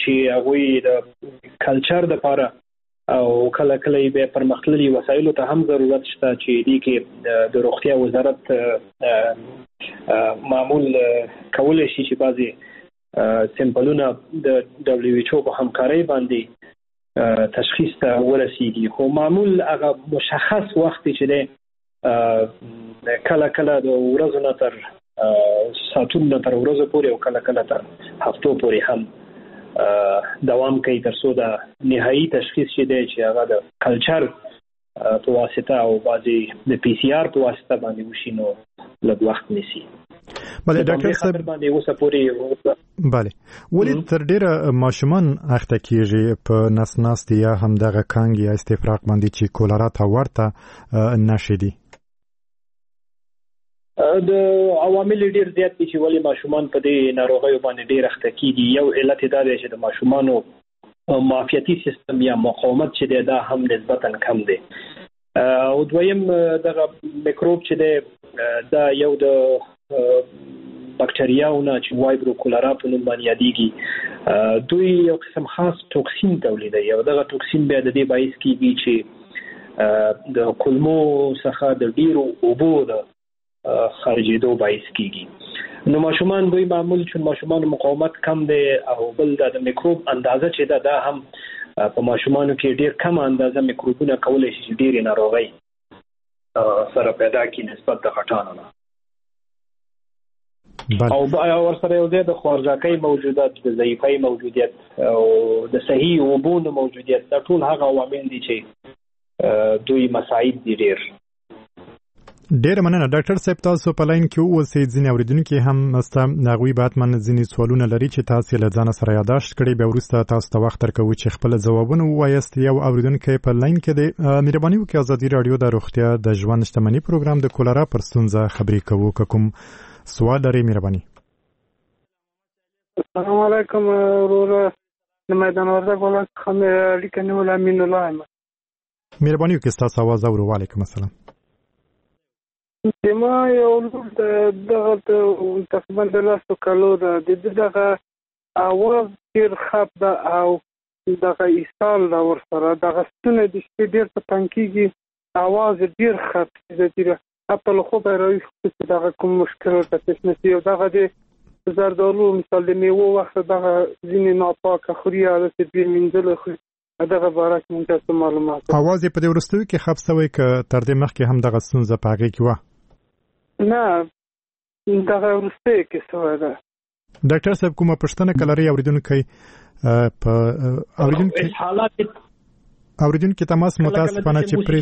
چې هغوی د کلچر دپاره او کله کله به پرمختللي وسایلو ته هم ضرورت شته چې دې کې د روغتیا وزارت معمول کولای شي چې بعضي سیمپلونه د WHO په همکارۍ باندې تشخیص ته ورسیږي خو معمول هغه مشخص وخت چې ده کله کله د ورځو نه تر ساعتونو نه تر ورځو پورې او کله کله تر هفتو پورې هم دوام کوي تر څو د نهایي تشخیص چې دی چې هغه د کلچر په واسطه او بعضي د PCR په واسطه باندې وشي نو لږ وخت نیسي. بله ډاکټر صاحب باندې اوسه پورې بله ولې تر ډیره ماشومان اخته کیږي په نسناستي یا هم دغه کانګ یا استفراق باندې چې کولرا ته ورته نشي دي؟ د عوامل ډیر زیات دي چې ولې ماشومان په دې ناروغیو باندې ډیر اخته کیږي. یو علت دا دی چې د ماشومانو معافیتي سیستم یا مقاومت چې دی دا هم نسبتاً کم دی او دویم دغه میکروب چې دی دا یو د بکټریاونه چې وایبرو کولرا په نوم باندې یادېږي دوی یو قسم خاص توکسین تولیدوي او دغه توکسین بیا د دې باعث کیږي چې د کولمو څخه د ډیرو اوبو د خارجېدو باعث کیږي. نو ماشومان دوی معمول چې ماشومان مقاومت کم دی او بل د میکروب اندازه چې دا هم په ماشومانو کې ډیر کم اندازه میکروبونه کولای شي چې ډیر ناروغي سره پیدا کړي نسبت د غټانو نه. او ورسره یو د خوارځاکۍ موجودیت د ضعیفۍ موجودیت او د صحیح اوبو موجودیت دا ټول هغه عوامل دي چې دوی مساعد دي ډیر مننه ډاکټر صاحب. تاسو په لاین کې اوسئ ځینې اوریدونکو هم هغوی باید من ځینې سوالونه لري چې تاسو له ځان سره یاداشت کړئ به وروسته تاسو ته وخت درکوو چې خپل ځوابونه ووایاست. یو اوریدونکی په لاین کې دی. مهرباني وکړئ ازادي رادیو د روغتیا د ژوند شتمنۍ پروګرام د کولرا پر ستونزه خبرې کوو که کوم سوال لري مهرباني. السلام علیکم وروره د میدان وردګ ولایت څخه اړیکه نیول امین الله یم. مهرباني وکړئ ستاسو اواز اورو. وعلیکم السلام. ما یو لور دغه تقریبا د لاسو کالو دغه اواز ډېر خپ ده او دغه ایستال دا ورسره دغه ستونی د شپې ډېر په تنګ کېږي اواز ډېر خپ کېږي په له خوبه راویښ چې دغه کوم مشکل ورته پیش نه شي او دغه د زردالو مثال د میوو وخت دغه ځینې ناپاکه خوري یا داسې بې مینځلو خوري دغه باره کې موږ ته معلومات. اواز یې په دې وروستیو کې خپ شوی که تر دې مخکې هم دغه ستونزه په هغې کې وه؟ نه دغه وروستیو کې شوی ده. ډاکټر صاحب کومه پوښتنه که لرئ اوریدونکی په اوریدونکي تماس متاسفانه چې پرې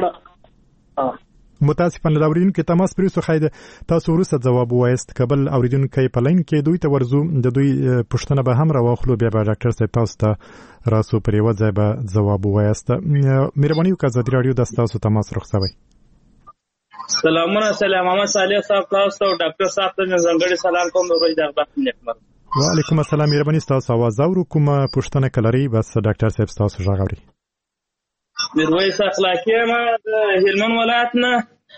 متاسفانه د اوریدونکو تماس پرې وسو خایده تاسو وروسته ځواب وایست. کبل اوریدونکو په لاین کې دوی ته ورزو د دوی پوښتنه به هم راوخلو بیا به ډاکټر صاحب تاسو ته راسو پرې وځي به ځواب وایست. مهرباني وکړئ ازادي رادیو د تاسو تماس رخصوي. سلامونه سلام محمد صالح صاحب تاسو او ډاکټر صاحب ته ځانګړي سلام کوم روز د خدمت نیکمرغ. وعلیکم السلام. مهرباني تاسو اواز اورو کومه پوښتنه کلري بس ډاکټر صاحب تاسو ژغوري. میرویس اخلاقی ما د هلمند ولایت نه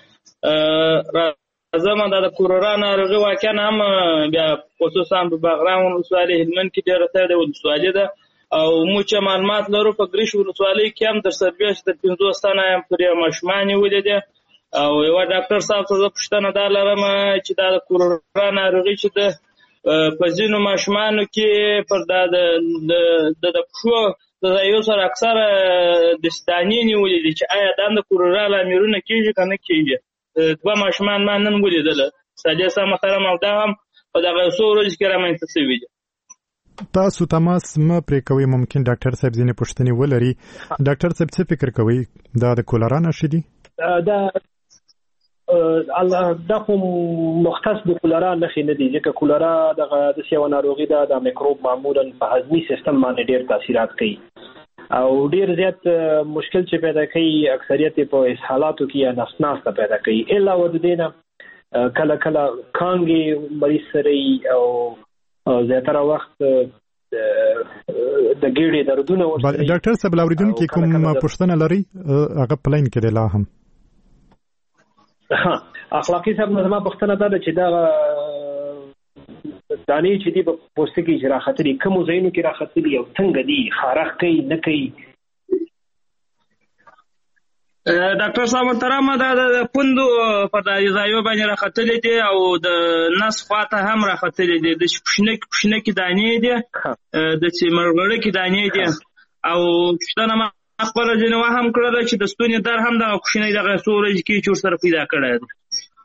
راځم. د کورورا ناروغي واقعا هم بیا خصوصا په بغرام ولسوالۍ هلمند کې ډېره ته ولسوالۍ ده او موږ چې معلومات لرو په ګریش ولسوالۍ کې هم در سربېش د 50 تنه پرې ماشومان ولیدل او یو ډاکټر صاحب ته پوښتنه دا لرم چې دا کورورا ناروغي چې د په ځینو ماشومانو کې پر د پښو د یو سره اکثر د ستانې نیولې دي چې آیا دا د کورورا لاملونه کېږي که نه کېږي. دوه ماشومان ما نن ولیدل صالح صاحب محترم او دا هم په دغه څو ورځو کې رامنځته شوي دي. تاسو تماس مه پرې کوئ ممکن ډاکټر صاحب ځینې پوښتنې ولري. ډاکټر صاحب څه فکر کوئ دا د کولرا نښې دي؟ دا خو مختص د کولرا نښې نه دي ځکه کولرا دغه داسې یوه ناروغي ده دا میکروب معمولا په هضمي سیستم باندې ډېر تاثیرات کوي او ډېر زیات مشکل چې پیدا کوي اکثریت په اسهالاتو کې یا نفس ناسته پیدا کوي. علاوه د دې نه کله کله کانګې مریض سره او زیاتره وخت د ګیډې دردونه ورسره. ډاکټر صاحب اوریدونکي کوم پوښتنه لري هغه په لاین کې دی لا هم. اخلاقی صاحب نظمه پوښتنه ده چې دا دانې چې دی په پوستکي چې راختلي کوم ځایونو کې راختلي او څنګه دي خارخ کوي نه کوي. ډاکټر صاحب محترم دا د پوندو په ځایو باندې راختلي دي او د نس خواته هم راختلي دي، د پښنه کې دانې دي، د مرغړه کې دانې دي او پښتنه ما خپل جنوا هم کړل چې د ستوني در هم د پښنه دغه سورج کې چور سره پیدا کړی دی.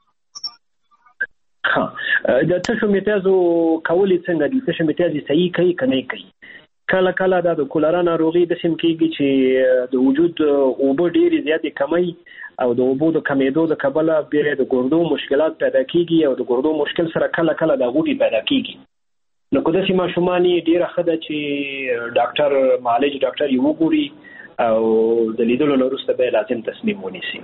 د تشو میتازو کولې څنګه دي؟ تشو میتازي صحیح کوي کنه کوي؟ کله کله دا د کولرا ناروغي د سیم کېږي چې د وجود اوبه ډېرې زیاتې کمی او د اوبو د کمیدو د کبله بیا د ګردو مشکلات پیدا کېږي او د ګردو مشکل سره کله کله د غوټي پیدا کېږي. نو که داسې ماشومان ډېره ښه ده چې ډاکټر معالج ډاکټر یې وګوري او د لیدلو نه وروسته به لازم تصمیم ونیسي.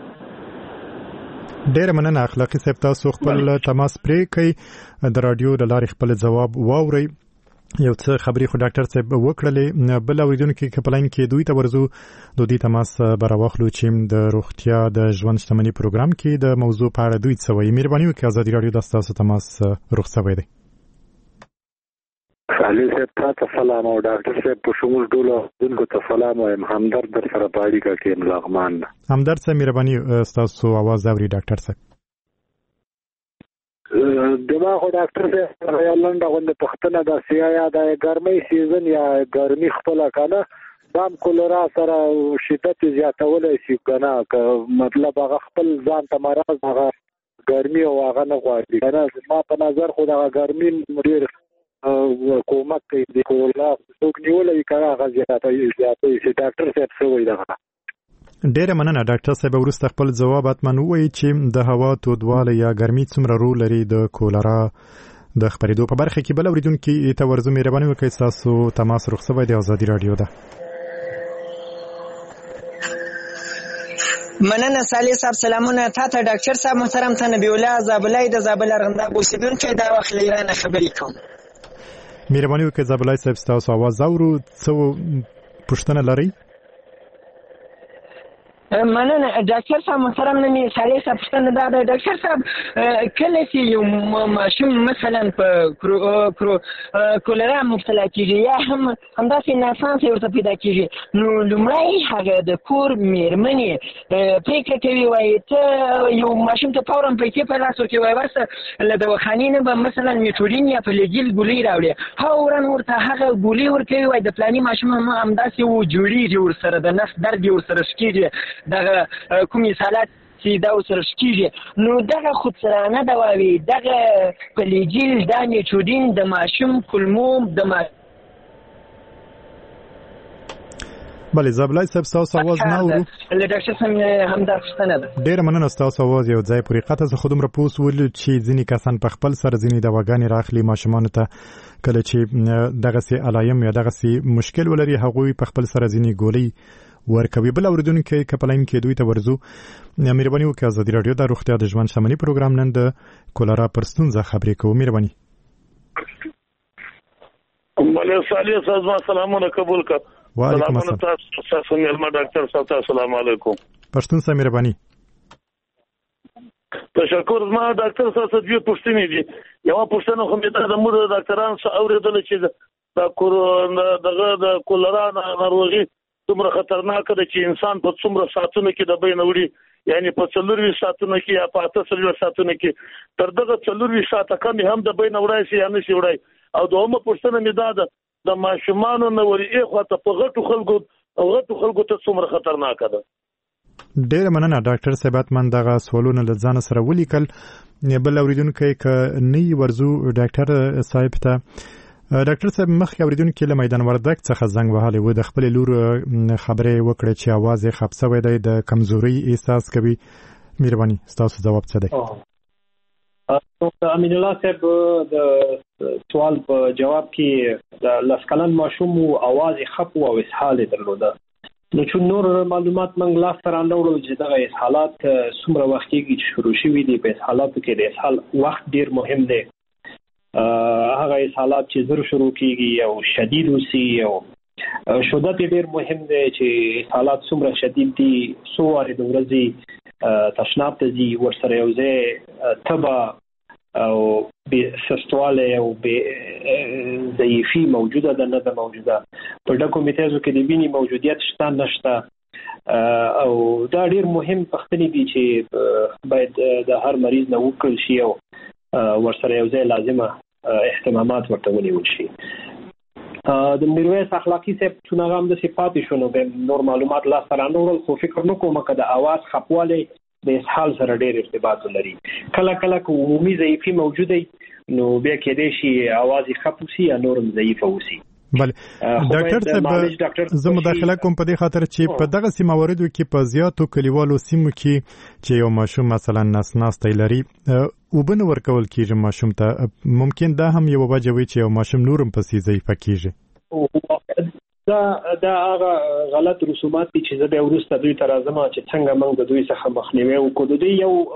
ډېر مننه اخلاقي صاحب، تاسو خپل تماس پرې کړئ، د رادیو د لارې خپل ځواب واورئ. یو څه خبرې خو ډاکټر صاحب وکړلې، بل اوریدونکو کې کپلاین کې دوی ته ورزو د دې تماس براوخلو چې د روغتیا د ژوند شتمنۍ پروګرام کې د موضوع په اړه دوی څه وایي. مهرباني وکړئ ازادي رادیو د تاسو تماس رخصوي دی. علي صاحب تاسو سلام او ډاکټر صاحب په شمول ټول دونکو ته سلام وایم. همدرد در سره پاړی کا کې ملغمان همدرد صاحب مهرباني تاسو आवाज اوري ډاکټر صاحب. دماغ ډاکټر صاحب یا لنډه غونډه پښتنه د سیایا د ګرمۍ سیزن یا ګرمي خپل کنه دام کولرا سره شدت زیاتولای شي کنه، مطلب هغه خپل ځان ته مرز هغه ګرمي او هغه نه غواړي کنه. ما په نظر خو دا ګرمي ډیر کومک کوي د کولا څوک نیولې کړه هغه زیاتې شي. ډاکټر صاحب څه وایي دا؟ ډېر مننه ډاکټر صاحب، ورسته خپل ځواب اتمن وایي چې د هوا تودواله یا ګرمي څومره رول لري د کولرا د خبرېدو په برخه کې. بل اوریدونکو ته ورزو مهرباني وکړئ تاسو تماس رخصوي دی ازادي رادیو ده. مننه صالح صاحب، سلامونه تاسو ډاکټر صاحب محترم ته نبی الله زابلای د زابل ارغنداب اوسیدونکو دا وخت لیرانه خبرې کوم. مهرباني وکړئ زابلای صاحب تاسو आवाज اورو، څه پوښتنه لرئ؟ مننه ډاکټر صاحب محترم، نه مې صالح صاحب پوښتنه دا ده ډاکټر صاحب کله چې یو ماشوم مثلا په کولرا مبتلا کېږي یا همداسې ناسانس ورته پیدا کېږي، نو لومړی هغه د کور مېرمنې پرېکړه کوي وایي ته یو ماشوم ته فورا پیسې په لاس ورکوي، وایي ورسه له دواخانې نه به مثلا میټورین یا فلیجیل ګولۍ راوړي، فورا ورته هغه ګولۍ ورکوي، وایي د فلاني ماشوم همداسې جوړېږي ورسره د نس درد یې ورسره شکېږي، دغه کومې حالات چې دا ورسره شکېږي. نو دغه خودسرانه دواوې، دغه فلیجیل، دا میټورین د ماشوم کولمو د بله زابلای صاحب تاسو आवाज نه اورو. له ډاکټر صاحب هم دا پوښتنه ده. ډېر مننه تاسو आवाज یو ځای پورې قطع زه خودم را پوس ول چې ځینې کسان په خپل سره ځینې دواګانې راخلي ماشومان ته کله چې دغه سي علایم یا دغه سي مشکل ولري هغوی په خپل سره ځینې ګولۍ ورکوي. بل اوریدونکو کپلاین کې دوی ته ورزو مهرباني وکړئ ازادي رادیو د روغتیا د ژوند شتمنۍ پروګرام نن د کولرا پر ستونزه خبرې کوو. مهرباني. مله صالح صاحب سلامونه قبول کړه. وعلیکم السلام. تاسو مېلمه ډاکټر صاحب السلام علیکم. پښتون صاحب مهرباني. تشکر. ما ډاکټر صاحب ته دوه پوښتنې دي. یو پوښتنه خو مې د مور ډاکټرانو څخه اوریدل چې د کولرا ناروغي څومره خطرناک ده چې انسان په څومره ساعتونو کې د بین وړي، یعنی په 40 ساعتونو کې یا په 48 ساعتونو کې تر دغه 40 ساعته کم هم د بین وړای شي یا نشي وړای. او دومره پوښتنه مې ده د ماشومانو نو ورې خواته په غټو خلکو ته څومره خطرناک ده. ډېر مننه ډاکټر صاحب، من دغه سوالونه له ځان سره ولیکل. بل اوریدونکو ک نه ورزو ډاکټر صاحب ته. ډاکټر صاحب مخکې اوریدونکو له میدان وردګ څخه زنګ وهلی و، د خپل لور خبرې وکړه چې आवाज یې خراب شوی دی، د کمزوري احساس کوي. مهرباني تاسو جواب څه دی؟ امین الله صاحب د سوال په جواب کې د لسکلن ماشوم आवाज یې خپ او اسهال درلوده. نو چې نور معلومات موږ لاس ته راوړل چې دغه اسهالات څومره وخت کې شروع شوي دي. په اسهالاتو کې د اسهال وخت ډیر مهم دی. هغه اسهالات چې زر شروع کیږي او شدید وسی او شدت ډیر مهم دی چې اسهالات څومره شدید دي، څو واره د ورځې تشناب ته ځي، ورسره یو ځای تبه او سستواله او ضعیفي موجوده ده نه ده موجوده په ډکو میتیازو کې د وینې موجودیت شته نشته او دا ډیر مهم پختنې دي چې باید د هر مریض نه وکړل شي او ورسره یو ځای لازمه اهتمامات ورته ونیول شي. د میرویس اخلاقی صاحب څونه هم د صفات شونو به نور معلومات لا سره نور خو فکر نکوم چې د اواز خپواله د اسهال سره ډیر ارتباط لري. کله کله عمومي ضعیفي موجوده نو بیا کېدای شي اواز خپوسی یا نورم ضعیف اوسي. بله ډاکټر صاحب زه مداخله کوم په دې خاطر چې په دغه سیماوردو کې په زیاتو کلیوالو سیمو کې چې یو ماشوم مثلا ناسناستۍ لري وبنه ورکول کېږي ماشوم ته ممکن دا هم یو وجه وي چې یو ماشوم نورم پسې ضعیفه کېږي. دا هغه غلط رسومات دي چې زه به وروسته دوی ته راځم چې څنګه موږ د دوی څخه مخنیوي وکړو. د دوی یو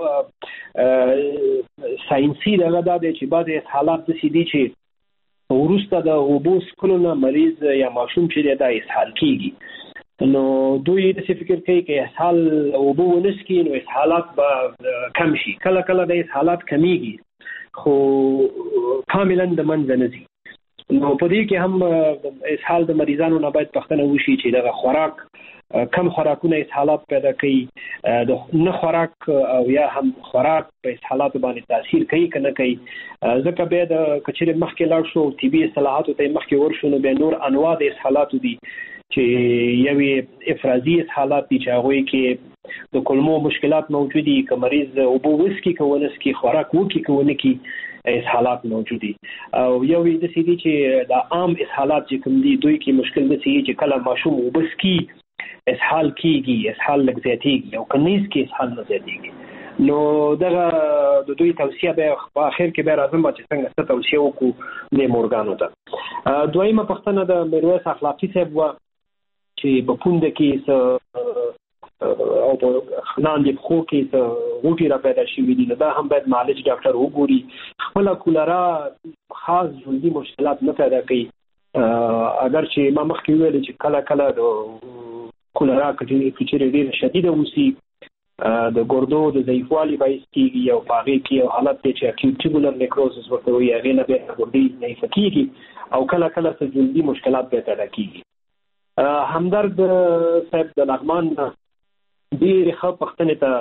ساينسي دغه دا دی چې بعضې اسهالات داسې دي چې وروسته د اوبو څښلو نه مریض یا ماشوم چې دی دا اسهال کېږي نو دوی داسې فکر کوي چې اسهال اوبو ونه څښي نو اسهالات به کم شي. کله کله د اسهالات کمیږي خو کاملا د منځه نه ځي. نو په دې کې هم اسهال د مریضانو نه باید پوښتنه وشي چې دغه خوراک کم خوراکونه اسهالات پیدا کوي د نه خوراک او یا هم خوراک په اسهالات باندې تاثیر کوي کنه کوي. ځکه به د کچېره مخکې لاړ شو طبي اصلاحات ته مخکې ورشو نو به نور انواع د اسهالات دي چې یوې افرازي اسهالات دي چې هغه کې د کولمو مشکلات موجود دي که مریض اوبو وسکي کونسکي خوراک وکي کونه کی اسهالات موجود دي او یو د سې دي چې د عام اسهالات چې کوم دي دوی کې مشکل د سې چې کله ماشوم وبسکي اسهال کیږي اسهال لږ زیاتېږي او کنيز کې اسهال نه زیاتېږي. نو دغه د دوی توصیه به په اخر کې به راځم چې څنګه ست توصیه وکړو د مورګانو ته. دویمه پښتنه د میرویس اخلاقی صاحب و چې په پوند کې او په لاندې خو کې غوټي را پیدا شي وي دا هم باید معالج ډاکټر وګوري. خپل کولرا خاص جلدي مشکلات نه پیدا کوي اگر چې ما مخکې ویل چې کله کله د کولرا کچېره ډېر شدیده وسی د ګردو د ضعیفوالي باعث کیږي او په هغې کې یو حالت دی چې اکیوټ ټیوبولر نیکروزس ورته وایي هغې نه بیا ګردې ضعیفه کیږي او کله کله څه جلدي مشکلات بیا پیدا کیږي. همدرد صاحب د لغمان ډېرې ښه پوښتنې ته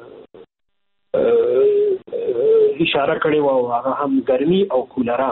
اشاره کړې وه او هغه هم ګرمي او کولرا.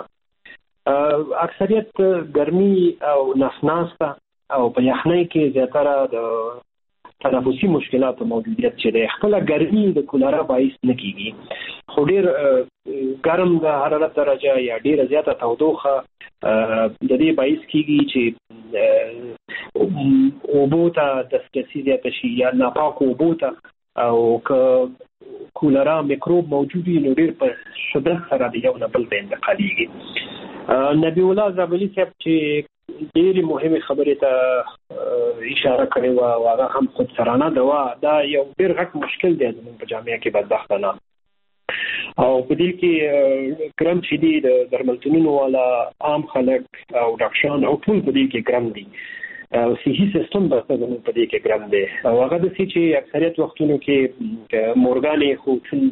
اکثریت ګرمي او نسناسته او په یخنۍ کې زیاتره د تنفسي مشکلاتو موجودیت چې د خپل ګرمي د کولرا باعث نه کیږي خو ډېر ګرم د حرارت درجه یا ډېر زیاته تودوخه د دې باعث کیږي چې اوبو ته دسترسي زیاته شي یا ناپاکو اوبو ته او که کولرا میکروب موجود وي نو ډېر په شدت سره د یو نه بل ته انتقالېږي. نبی الله زابلي صاحب چې ډېرې مهمې خبرې ته اشاره کړې وه او هغه هم خودسرانه دوا دا یو ډېر غټ مشکل دی زموږ په جامعه کې بدبختانه او په دې کې ګرم چې دي د درملتونونو والا عام خلک او ډاکټران او ټول په دې کې ګرم دي او صحي سیستم به زموږ په دې کې ګرم دی او هغه د سې چې اکثریت وختونو کې مورګانې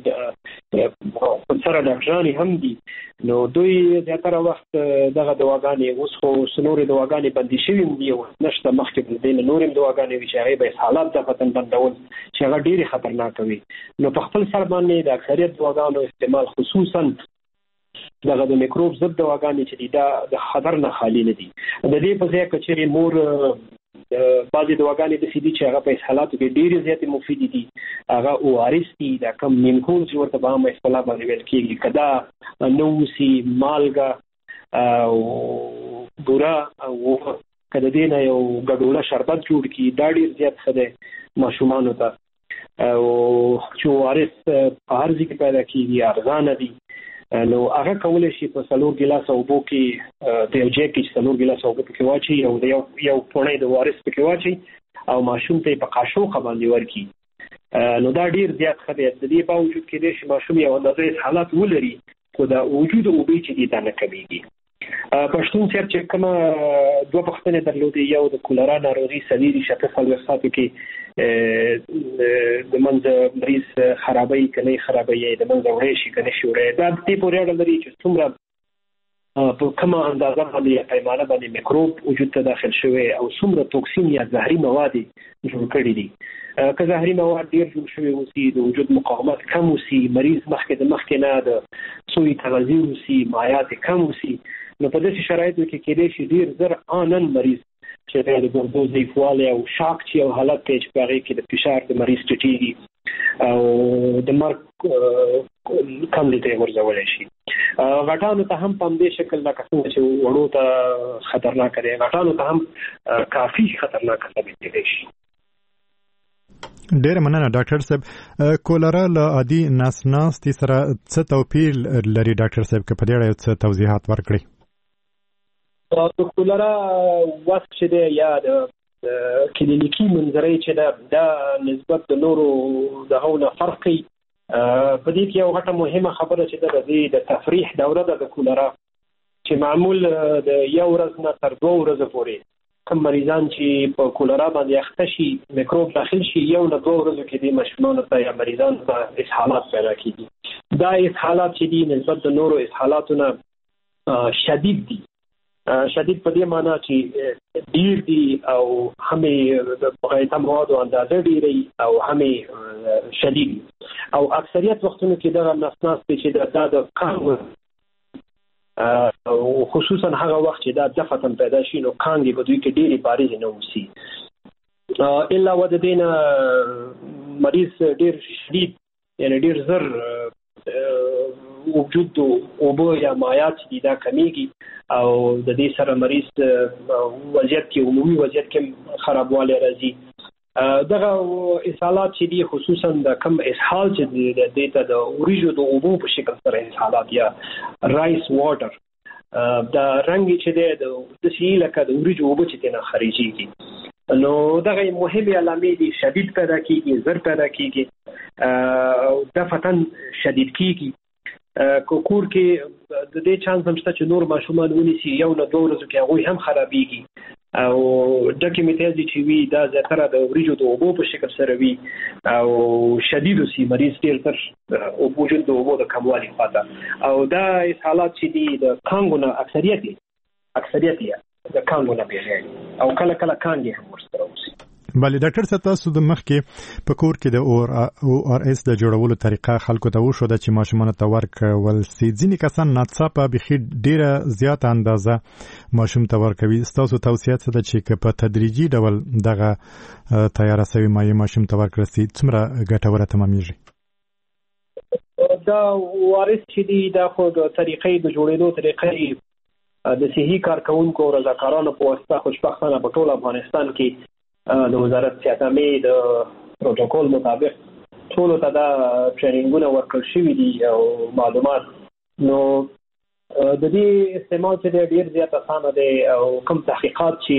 خو سره ډاکټران هم دي نو دوی زیاتره وخت دغه دواګانې اوس خو نورې دواګانې بندي شوي دي او نشته مخکې د دې نه نورې دواګانې وي چې هغې به حالات دفتن بندول چې هغه ډېرې خطرناکه وي. نو په خپل سر باندې د اکثریت دواګانو استعمال خصوصا دغه د میکروب ضد دواګانې چې دي دا د خطر نه خالي نه دي. د دې په ځای کې چې مور بعضې دواګانې داسې دي چې هغه په اسهالاتو کې ډېرې زیاتې مفیدې دي هغه اوارس دي دا کم نیمکول چې ورته په عامه اصطلاح باندې ویل کېږي که دا نه اوسي مالګه او بوره او که د دې نه یو ګډوله شربت جوړ کړي دا ډېر زیات ښه دی ماشومانو ته او چې اوارس په هر ځای کې پیدا کېږي ارزانه دي نو هغه کولی شي په 4 ګیلاسه اوبو کې د یو ځای کې 4 ګیلاسه اوبه پکې واچي او د یو پوڼۍ د وارث پکې واچي او ماشوم ته په قاشوقه باندې ورکړي نو دا ډېر زیات ښه دی. د دې باوجود کېدای شي ماشوم یو اندازه حالات ولري خو د وجود اوبه چې دي دا نه کمیږي. پښتون صاحب چې کومه دوه پوښتنې درلودې، یو د کولرا ناروغي سویري شته فلسفه کې د منځ مریض خرابې کني خرابې د منځ وړې شي کني شورې دا د پورې اړه لري چې څومره په کومه اندازه باندې پیمانه باندې میکروب وجود ته داخل شوی او څومره توکسین یا زهري مواد جوړ کړي دي. که زهري مواد ډیر جوړ شوی وسی د وجود مقاومت کم وسی، مریض مخکې نه د سوی تغذیه وسی، مایعات کم وسی، نو په داسې شرایطو کې کېدای شي ډیر زر انن مریض چې د ګردو ضعیفوالی او شاک چې یو حالت دی چې په هغې کې د فشار د مریض ټیټېږي او د مرګ کم لیته ورزولی شي. غټانو ته هم په همدې شکل لکه څنګه چې وړو ته خطرناک دی، غټانو ته هم کافي خطرناک ثابت کېدای شي. ډېر مننه ډاکټر صاحب. کولرا له عادي ناسناستي سره څه توپیر لري ډاکټر صاحب، که په دې اړه یو څه توضیحات ورکړئ؟ د کولرا وصف چې دی یا د کلینیکي منظرې چې دا نسبت د نورو دغو نه فرق کوي. په دې کې یو غټه مهمه خبره چې د تفریح دوره ده د کولرا چې معمول د یو ورځ نه تر 2 ورځې پورې کوم مریضان چې په کولرا باندې اخته شي میکروب داخل شي یو نه 2 ورځې کې د ماشومانو ته یا مریضانو ته اسهالات پیدا کیږي. دا اسهالات چې دي نسبت د نورو اسهالاتو نه شدید دي. شدید په دې معنی چې ډیر دي او همې د غیرت موادو اندازه ډیرې او همې شدید او اکثریت وختونو کې دغه نسناس چې دا د کانګو او خصوصا هغه وخت چې دا دفتن پیدا شي نو کانګي په دوی کې ډیرې بارز نه وسی الا ود دینه مریض ډیر شدید یعنی ډیر زر وجود او بو یا مایات دي دا کمیږي او د دې سره مریض وضعیت کې عمومي وضعیت کې خرابوالی راځي. دغه اسهالات چې دي خصوصا د کم اسهال چې د دیتا د اوریجو د اوبو په شکل سره اسهالات یا رایس واټر دا رنګ چې د سې لکه د اوریجو اوبو چې نه خارجيږي نو دغه مهمه علامې دي شدید پیدا کیږي زر پیدا کیږي او دفتن شدید کیږي کور کې د دې چانس هم شته چې نور ماشومان ونیسي یو نه 2 ورځې کې هغه هم خرابېږي او ډکه میتازي چې وی دا زیاتره د وریجو د اوبو په شکل سره وی او شدید وسی مریض ډیر تر او وجود د اوبو د کموالي خاطر او دا حالات چې دي د کانګو نه اکثریت د کانګو نه پیږي او کله کانګي هم ورسره وسی. بله ډاکټر صاحب تاسو د مخکې په کور کې د او آر اس د جوړولو طریقه خلکو ته وښوده چې ماشومانو ته ورکول سي. ځینې کسان ناڅاپه بخي ډیره زیاته اندازه ماشوم ته ورکوي. تاسو توصیه څه ده چې په تدریجي ډول دغه تیاره شوی مایع ماشوم ته ورکړل سي څومره ګټوره تمامېږي؟ دا وارث چې دی دا خو د طریقې د جوړېدو طریقې د صحي کارکونکو او رضاکارانو په واسطه خوشبختانه په ټول افغانستان کې د وزارت صحتمې د پروتوکول مطابق ټول ته دا ټریننګونه ورکړل شوي دي او معلومات نو د دې استعمال چې ډیر زیات اسانه دی او کوم تحقیقات چې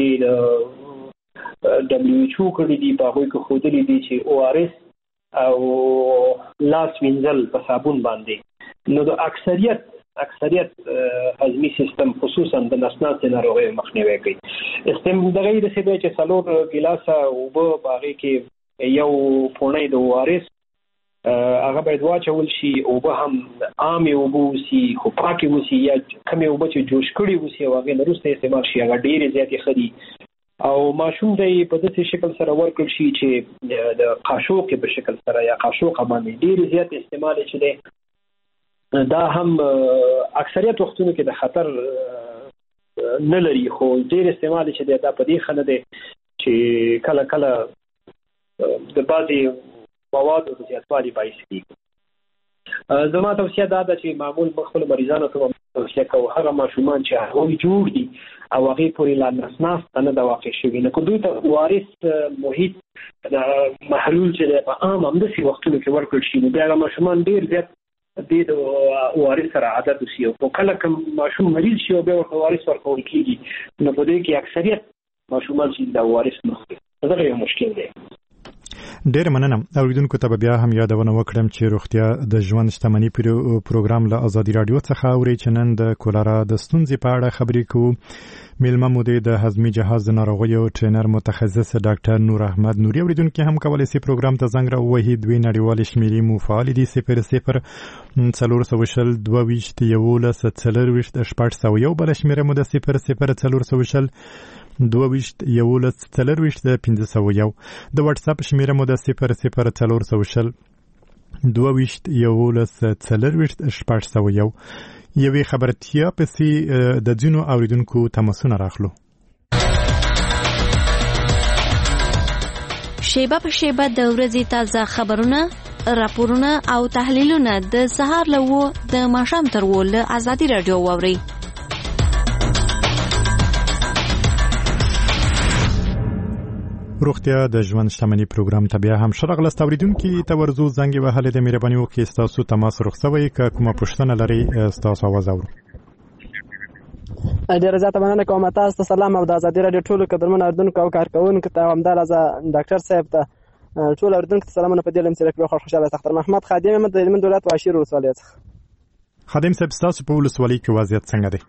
WHO کړي دي په هغه کې ښودلي دي چې او آر اس او لاس وینځل په صابون باندې نو د اکثریت هضمي سیستم خصوصا د نسناس ناروغي مخنیوي کوي. استعمال دغه د سیده چې څلور ګلاسه اوبه باغې کې یو پونه د وارث هغه باید واچول شي اوبه هم عامه اوبه وسی خو پاکي وسی یا کمه اوبه چې جوش کړي وسی او هغه وروسته استعمال شي هغه ډیره زیاتې خدي او ماشوم دی په داسې شکل سره ورکړل شي چې د قاشوق په شکل سره یا قاشوق باندې ډیره زیات استعمال شي دا هم اکثریت وختونو کې د خطر نه لري خو ډیر استعمال چې دا په دې خنه دي چې کله د بعضي موادو د زیاتوالي باعث کیږي. زما توصیه دا ده چې معمول خپل مریضانو ته توصیه کوم هغه ماشومان چې هغه جوړ دي او هغه پورې لا نسناس نه دا واقع شوی نه کو دوی ته وارث محیط محلول چې په عام هم د سی وختونو کې ورکړل شي بیا هغه ماشومان ډیر زیات د وارث سره عادت وسی او کله کوم ماشوم مریض شي او به وارث ورکول کیږي نو په دې کې اکثریت ماشومان چې د وارث مخکې دا یو مشکل دی. ډېر مننه. اوریدونکو ته بیا هم یادونه وکړم چې روغتیا د ژوند شتمنۍ پروګرام له ازادي رادیو څخه اوري چې نن د کولرا د ستونزې په اړه خبرې کوو. میلمه مو د هضمي جهاز د ناروغیو ټرینر متخصص ډاکټر نور احمد نوري. اوریدونکو هم کولی شي پروګرام ته زنګ راووهي. دوی نړیوالې شمیرې مو فعال دي 00 420 11 440 بل شمیره مو د 00 420 22 11 415. د واتس اپ شمیره مو د 00 420 22 11 440. یوې خبرتیا پسې د ځینو اوریدونکو تماسونه راخلو. شیبه په شیبه د ورځې تازه خبرونه، راپورونه او تحلیلونه د سهار له 9 د ماښام تر 10 له ازادي رادیو واورئ. روغتیا د ژوند شتمنۍ پروګرام ته بیا هم شرغلست. اوریدونکو ته ورزو زنګ وهلې د مهرباني وکړئ تاسو تماس رخصوي که کومه پوښتنه لري تاسو आवाज اورو. ډیره زیاته مننه کوم. تاسو ته سلام او د ازادي رادیو ټولو قدرمن اوریدونکو او کارکونکو ته همدارس ډاکټر صاحب ته ټول اوریدونکو ته سلامونه په دې لم سره په خوشاله تختر محمد خادم د هلمند ولایت واشیر ولسوالۍ څخه. خادم صاحب تاسو په ولسوالۍ کې وضعیت څنګه دی؟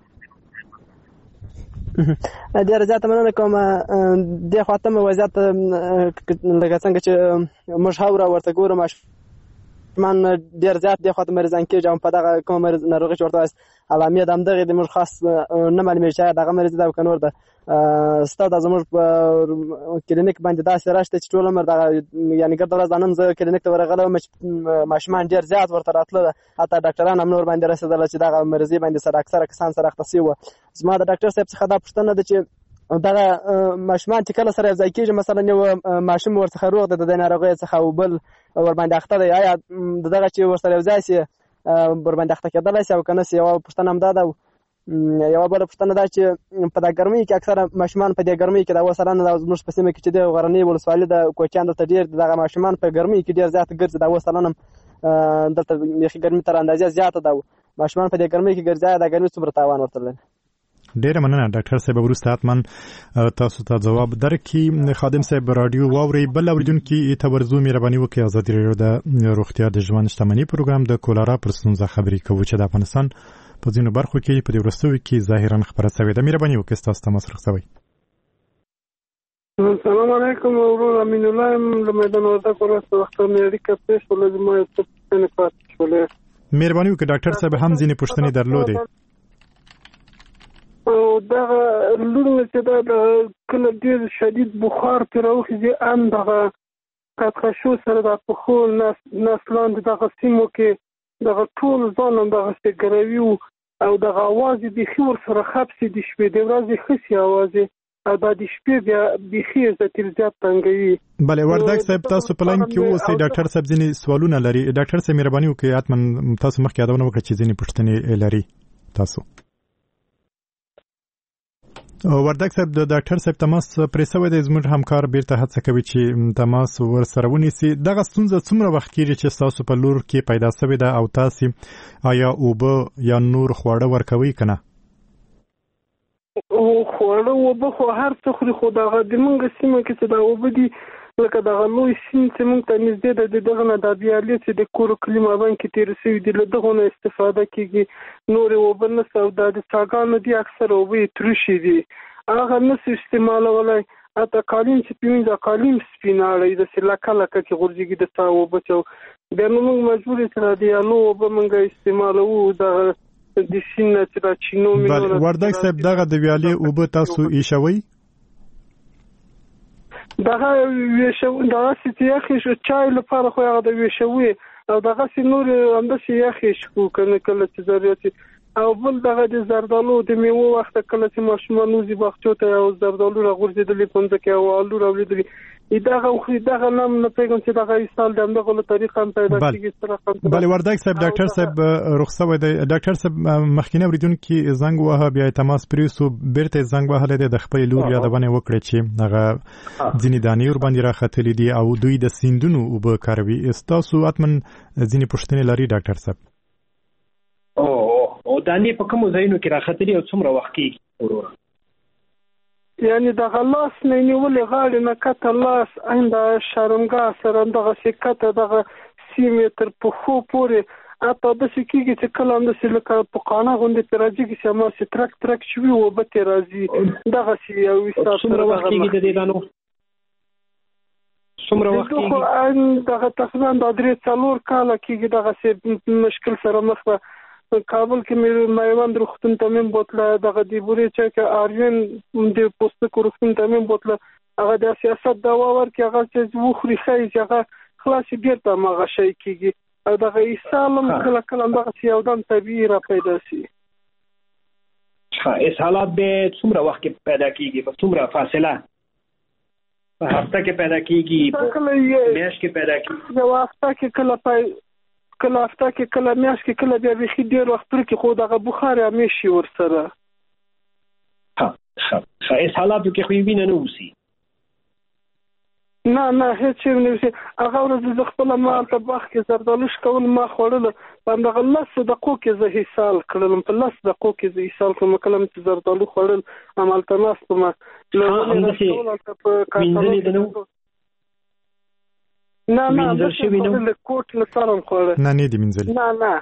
ډیره زیاته مننه کوم. د خاطمه وضعیت لکه څنګه چې مشهور ورته ګورم من ډیر زیات د خاطمه مریضان کې جام په دغه کوم مریض ناروغي جوړته علامې د همدغه د مشخص نه معلومه چې دغه مریض دا کنور ده ستاسو زموږ په کلینیک باندې دا سره شته چې ټول عمر دغه یعنی ګرځول ځانم زه کلینیک ته ورغلم ماشمان ډیر زیات ورته راتله حتی ډاکټران هم نور باندې رسیدل چې دغه مریضي باندې سره اکثره کسان سره اختصي و. زما د ډاکټر صاحب څخه دا پوښتنه ده چې دغه ماشمان چې کله سره ځای کېږي مثلا یو ماشوم ورڅخه روغ ده د ناروغۍ څخه او بل ور باندې اخته دی آیا دغه چې ورسره ځای سي ور باندې اخته کېدلای شي او کنه یو پوښتنه هم ده. یو بل پوښتنه ده چې په د ګرمۍ کې اکثره ماشومان په د ګرمۍ کې دا وسره نه زموږ په سیمه کې چې د غرنۍ ولسوالۍ د کوچیان د ډیر دغه ماشومان په ګرمۍ کې ډیر زیات ګرځي دا وسره نه دلته یخي ګرمۍ تر اندازې زیاته ده ماشومان په د ګرمۍ کې ګرځي دا ګرمۍ څومره تاوان ورته لري. ډیره مننه ډاکټر صاحب. وروسته حتما تاسو ته جواب درکړي. خادم صاحب رادیو واوري. بل اوریدونکو ته ورزو مهرباني وکړئ ازادي رادیو د روغتیا د ژوند شتمنۍ پروګرام د کولرا پر ستونزه خبرې کوي چې د افغانستان په ځینو برخو کې په دې ورستوي کې ظاهرا خبره شوې ده. مهرباني وکړئ تاسو ته مسرخ شوی. السلام علیکم ورور امین الله له میدان ورته ورسته وخت مې اړیکه پېښ ولې ما ته څنګه پات شولې. مهرباني وکړئ ډاکټر صاحب هم ځینې پوښتنې درلودې. او دا لونه چې دا کله ډیر شدید بخار پر اوخځي ان دغه کاتخشو سره د پخو نسلاند دغه سیمو کې دغه ټول ځانم دغه سګروي او دغه आवाज د خور سره خپسي د شپې د ورځې خسي आवाज او د شپې بیا بخیر د تر زیات تنګوي. بله وردګ صاحب تاسو په لاین کې اوسئ. ډاکټر صاحب ځینې سوالونه لري. ډاکټر صاحب مهرباني وکړئ اتمن تاسو مخکې یادونه وکړئ چې ځینې پوښتنې لري تاسو. وردګ صاحب د ډاکټر صاحب تماس پرې شوی دی. زموږ همکار بیرته هڅه کوي چې تماس ورسره ونیسي. دغه ستونزه څومره وخت کېږي چې تاسو په لور کې پیدا شوې ده او تاسو آیا اوبه یا نور خواړه ورکوي که نه؟ خواړه اوبه خو هر څه خوري خو دغه د موږ سیمه کې چې دا اوبه دي لکه دغه لوی سیند چې موږ ته نږدې ده د دغه نه د بیالې چې د کورو کلیما باندې کې تیر شوي دي له دغه نه استفاده کېږي. نورې اوبه نشته او دا د څاګانو دي اکثره اوبه یې تروشي دي هغه نشي استعمالولی. حتی قالین چې پینځه قالین سپیناړی داسې لکه لکه چې غورځېږي د څا اوبه چې بیا نو موږ مجبور یې چې د یالو اوبه موږ استعمالوو دغه د سیند نه چې دا چینو مینو. وردګ صاحب دغه د ویالې اوبه تاسو ایښوئ؟ دغه ویشو دغه چې یخې شو چای لپاره خو هغه د ویشوي او دغه چې نور همداسې یخې شو کنه کله چې ضرورت او بل دغه د زردالو د میوه وخت کله چې ماشومان وزي باغچو ته او زردالو راغورځېدلې پنځه کې او آلو راوړېدلې دغه نام نه پیغام چې دغه ایستل دغه له طریقه هم پیدا کېږي سره. بله وردګ صاحب ډاکټر صاحب رخصوی دی. ډاکټر صاحب مخکینه اوریدونکي زنګ وهه بیا تماس پریسو بیرته زنګ وهلی دی د خپل لور یادونه وکړه چې هغه ځینې دانې ور باندې راختلې دي او دوی د سیندونو اوبه کاروي. تاسو اتمن ځینې پوښتنې لري ډاکټر صاحب؟ او دانې په کومو ځایونو کې راختلې او څومره وخت کېږي وروره؟ یعنی دغه لاس نه نیولې غاړې نه کته لاس اینده شرمګاه سره دغسې کته دغه 3 متر پښو پورې حتی داسې کېږي چې کله همداسې لکه په قانه غوندې پرې راجېږي چې هماسې ترک شوي اوبه ترې راځي دغسې یو حساب څومره وخت کېږي د دې دانو څومره وخت کېږي دغه تقریبا 3-4 کاله کېږي دغسې مشکل سره مخ ده کابل کې مې میوند روغتون ته مې بوتله دغه د بورې چا کې آریون د پوستکو روغتون ته مې بوتله هغه د سیاست دوا ورکړي هغه چې وخوري ښایي چې هغه خلاصې بېرته هماغه شی کېږي او دغه اسهال هم کله کله همدغسې یو دم طبیعي را پیدا شي. اسهالات به څومره وخت کې پیدا کېږي په څومره فاصله په هفته کې پیدا کېږي په میاشت کې پیدا کېږي یو هفته کې کله هفته کې کله میاشت کې کله بیا بیخي ډېر وخت وروکې خو دغه بخار همیشي ورسره اسهالاتو کې خو یې وینه نه اوسي نه هیڅ شی نه اوسي هغه ورځ زه خپله ما هلته باغ کې زردالو شکول ما خوړله په همدغه 10 دقیقو کې زه حسال کړلم په 10 دقیقو کې زه حسال کړم کله مې چې زردالو خوړل همالته ناستم نه کوټ له سره خوړل نه دی منځلي نه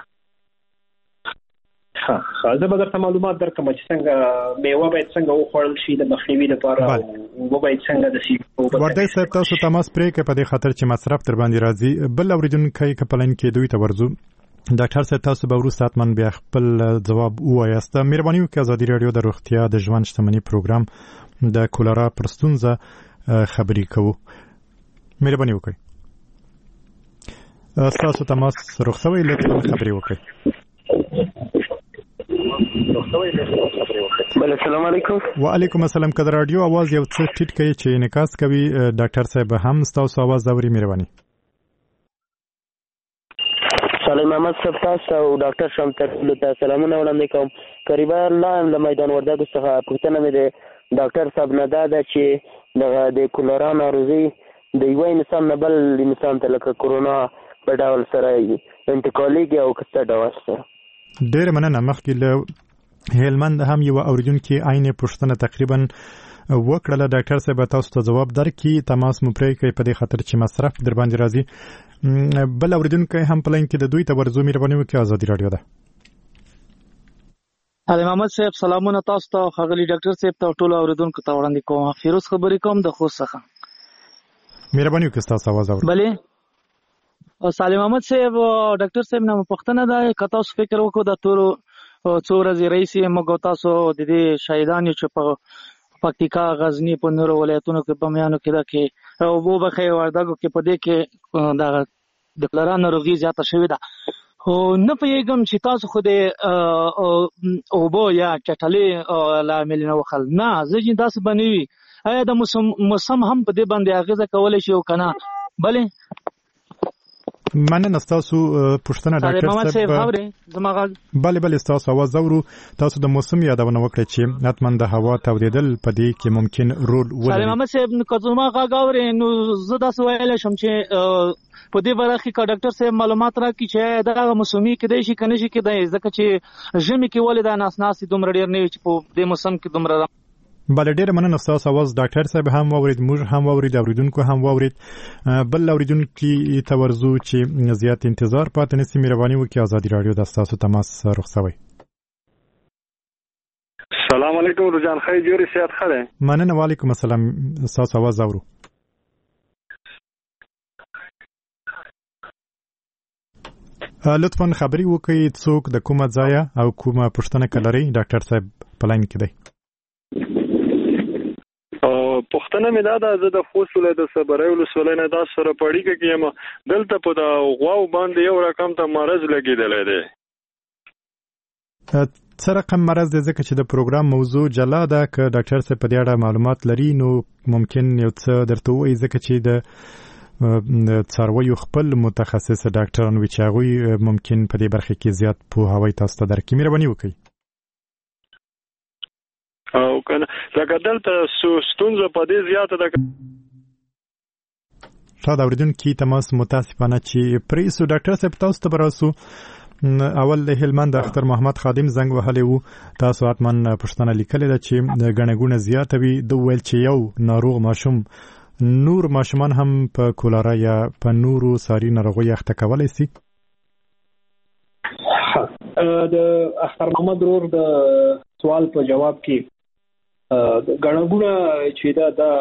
زه به درته معلومات درکړم چې څنګه میوه باید څنګه وخوړل شي د مخنیوي لپاره او باید څنګه د شي وردی صاحب تاسو تماس پرې کې په دې خاطر چې مصرف تر باندې راځي بل اوریدونکي کپلن کې دوی ته ورځو ډاکټر صاحب تاسو به وروسته حتمن بیا خپل ځواب ووایاست مهرباني وکړئ ازادي راډیو د روغتیا د ژوند شتمنۍ پروګرام د کولرا پر ستونزه خبرې کوو مهرباني وکړئ تاسو تماس رخصوي لطفا خبرې وکړئ بله السلام علیکم وعلیکم السلام که د رادیو आवाज یو څه ټیټ کوي چې انعکاس کوي ډاکټر صاحب هم تاسو आवाज اوري مهرباني صالح محمد صاحب تاسو او ډاکټر شام ته سلامونه وړاندې کوم قریبا الله له میدان وردګو څخه پوښتنه مې ده ډاکټر صاحب نه ده چې د کولرا ناروغي د یو انسان نه بل انسان ته لکه کورونا په ډول سره انتقالېږي او کڅه ډول سره ډېر مننه مخکې له هلمند هم یو اوریدونکو عین پوښتنه تقریبا وکړه ډاکټر صاحب تاسو ته جواب درکړي تماس مو پرې کوي په دې خاطر چې مصرف در باندې راځي بل اوریدونکو هم پلان کې د دوی ته ورزو مهرباني وکړئ ازادي راډیو ده علي محمد صاحب سلامونه تاسو ته خغلی ډاکټر صاحب ته ټول اوریدونکو ته وړاندې کوم فیروز خبرې کوم د خوست څخه مهرباني وکړئ تاسو आवाज اورئ بله صالح محمد صاحب ډاکټر صاحب نو پښتنه ده کته اوس فکر وکړو د تور څو ورځې رئیس موږ تاسو د دې شهیدان چې په پکتیکا غزنی په نورو ولایتونو کې په میانو کې ده کې او وو بخې وردګو کې په دې کې د کولرا ناروغي زیاته شوې ده خو نه پېږم چې تاسو خو د اوبو یا چټلې لامل نه وخل نه ځکه تاسو بنوي آیا د موسم هم په دې باندې اغیزه کولای شي او کنه بله مننه تاسو پښتنه ډاکټر صاحب بله تاسو आवाज اورو تاسو د موسم یادونه وکړئ چې حتمن د هوا تودیدل په دې کې ممکن رول ولري صالح محمد صاحب کزما غاوري نو زه تاسو ویل شم چې په دې برخه کې ډاکټر صاحب معلومات راکړي چې دا موسمي کې د شي کنه شي کې د ځکه چې ژمي کې ولې د ناسناسي دومره ډیر نه وي چې په دې موسم کې دومره بل ډیر مننه تاسو आवाज ډاکټر صاحب هم واورید موږ هم واورید اوریدونکو هم واورید بل اوریدونکو ته ورزو چې زیات انتظار پاتې نسی مهرباني وکړئ ازادي راډیو د تاسو تماس رخصوي السلام علیکم رجان خیر جوړی صحت خره مننه وعلیکم السلام تاسو आवाज اورو لطفا خبري وکړئ څوک د کومه ځای او کومه پښتنه کلري ډاکټر صاحب پلان کې دی پښتنه مې دا د خوست ولایت د صبرای ولسوالۍ نه دا سره پړی کې یم دلته په دا غواو باندې یو رقم ته مرز لګیدل دی څه رقم مرز دی ځکه چې د پروګرام موضوع جلا ده که ډاکټر صاحب په دې اړه معلومات لري نو ممکن یو څه درته وایي ځکه چې د څارویو خپل متخصص ډاکټران وي چې هغوی ممکن په دې برخه کې زیات پوهاوی تاسو ته درکړي مهرباني وکړئ او کنه لکه دلته ستونزه په دې زیاته ده دا اوریدونکو تماس متاسفانه چې پریسو ډاکټر صاحب تاسو ته براسو اول د هلمند د اختر محمد خادم زنګ وهلی وو تاسو اتمن پښتنه لیکل ده چې د غنګونه زیات وي د ویل چې یو ناروغ ماشوم نور ماشومان هم په کولرا یا په نورو ساري ناروغي اخته کولای شي. د اختر محمد رور د سوال په جواب کې غنګونه چې دا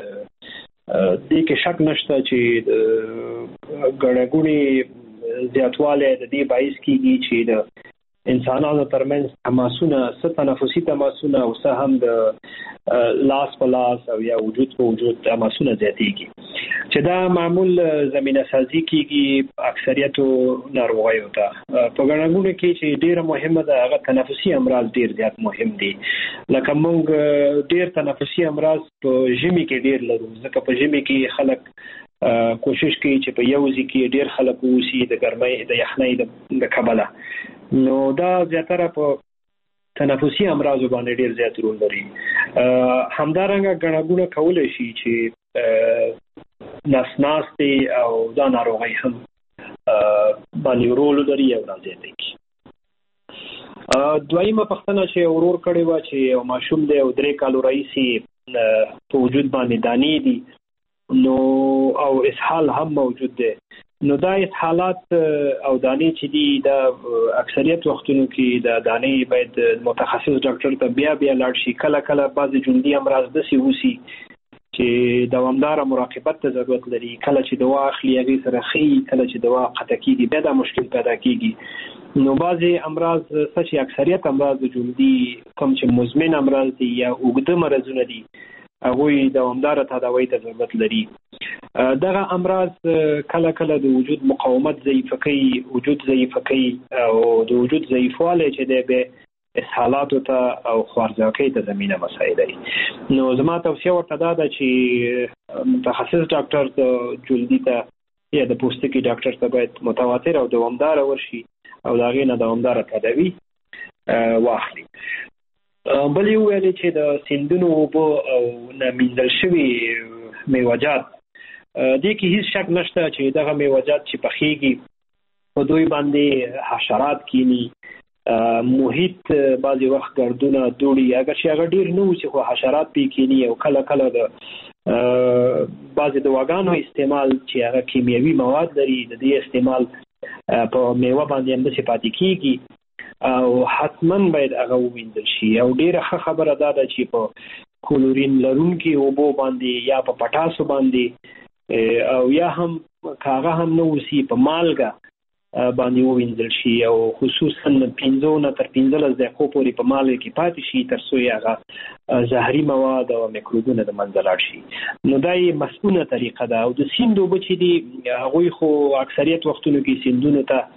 د کې شک نشته چې د غنګونی زیاتواله د دې باعث کیږي چې د انسانانو ترمنځ تماسونه تنفسي تماسونه او سه هم د لاس په لاس او یا وجود په وجود تماسونه زیاتېږي چې دا معمول زمينه سازي کیږي اکثریتو ناروغیو ته. په غنګونو کې چې ډیره مهمه ده هغه تنفسي امراض ډیر زیات مهم دي. لکه موږ ډیر تنفسي امراض په ژمي کې ډیر لرو ځکه په ژمي کې خلک کوشش کوي چې په یو ځکه ډیر خلک ووسی د ګرمۍ د یخنۍ د کبله نو دا زیاتره په تنفسي امراض باندې ډیر زیات رول لري. همدارنګه غنګونه کولای شي چې ناسناستي او دا ناروغي هم باندې رول لري او راځي. دویمه پښتنه چې اورور کړي و چې یو ماشوم دی او 3 کالو رئیسي په وجود باندې دانی دي نو او اسهال هم موجود دی. نو دا اسهالات او دانی چې دي د اکثریت وختونو کې د دانی باید متخصص ډاکټر ته بیا لاړ شي. کله بعضی جلدی امراض دسي وسی چې دوامدار مراقبت ته ضرورت لري. کله چې دوا اخلي هغه سره خي کله چې دوا قطع کیږي بیا دا مشکل پیدا کیږي. نو بعضی امراض چې اکثریت امراض جلدی کم چې مزمن امراض دي یا اوږده مرزونه دي هغه دوامدار تداوی ته ضرورت لري. دغه امراض کله د وجود مقاومت ضعیف کوي وجود ضعیف کوي او د وجود ضعیفواله چې د اسهالات ته او خوارځواکۍ ته زمينه مساعد دي. نو زما توصیه ورته ده چې متخصص ډاکټر ته جلدی ته یا د پوستکي ډاکټر ته باید متواتر او دوامدار ورشي او دا غي نه دوامدار تداوی واخلي. بل یو ویل چې د سیندونو او نامینځل شوی میوجات دې کې هیڅ شک نشته چې دغه میوجات چې پخېږي په دوی باندې حشرات کینی محیط بعضی وخت ګردونه دوړي اگر چې هغه ډیر نه وي خو حشرات پې کینی او کله د بعضی دواګانو استعمال چې هغه کیمیاوي مواد لري د دې استعمال په میوه باندې هم څه پاتې کیږي او حتما باید هغه ووینځل شي. او ډیره خبره ده چې په کلورین لرونکي اوبو باندې یا په پټاسو باندې او یا هم کاغه هم نو وسی په مالګه باندې ووینځل شي او خصوصا 15 تر 15 دقیقو پورې په مالګه کې پاتې شي تر څو هغه زهري مواد او میکروبونه د منځ لاړ شي. نو دا یې مسؤونه طریقه ده. او د سیندو بچی دي هغه خو اکثریت وختونو کې سیندونو ته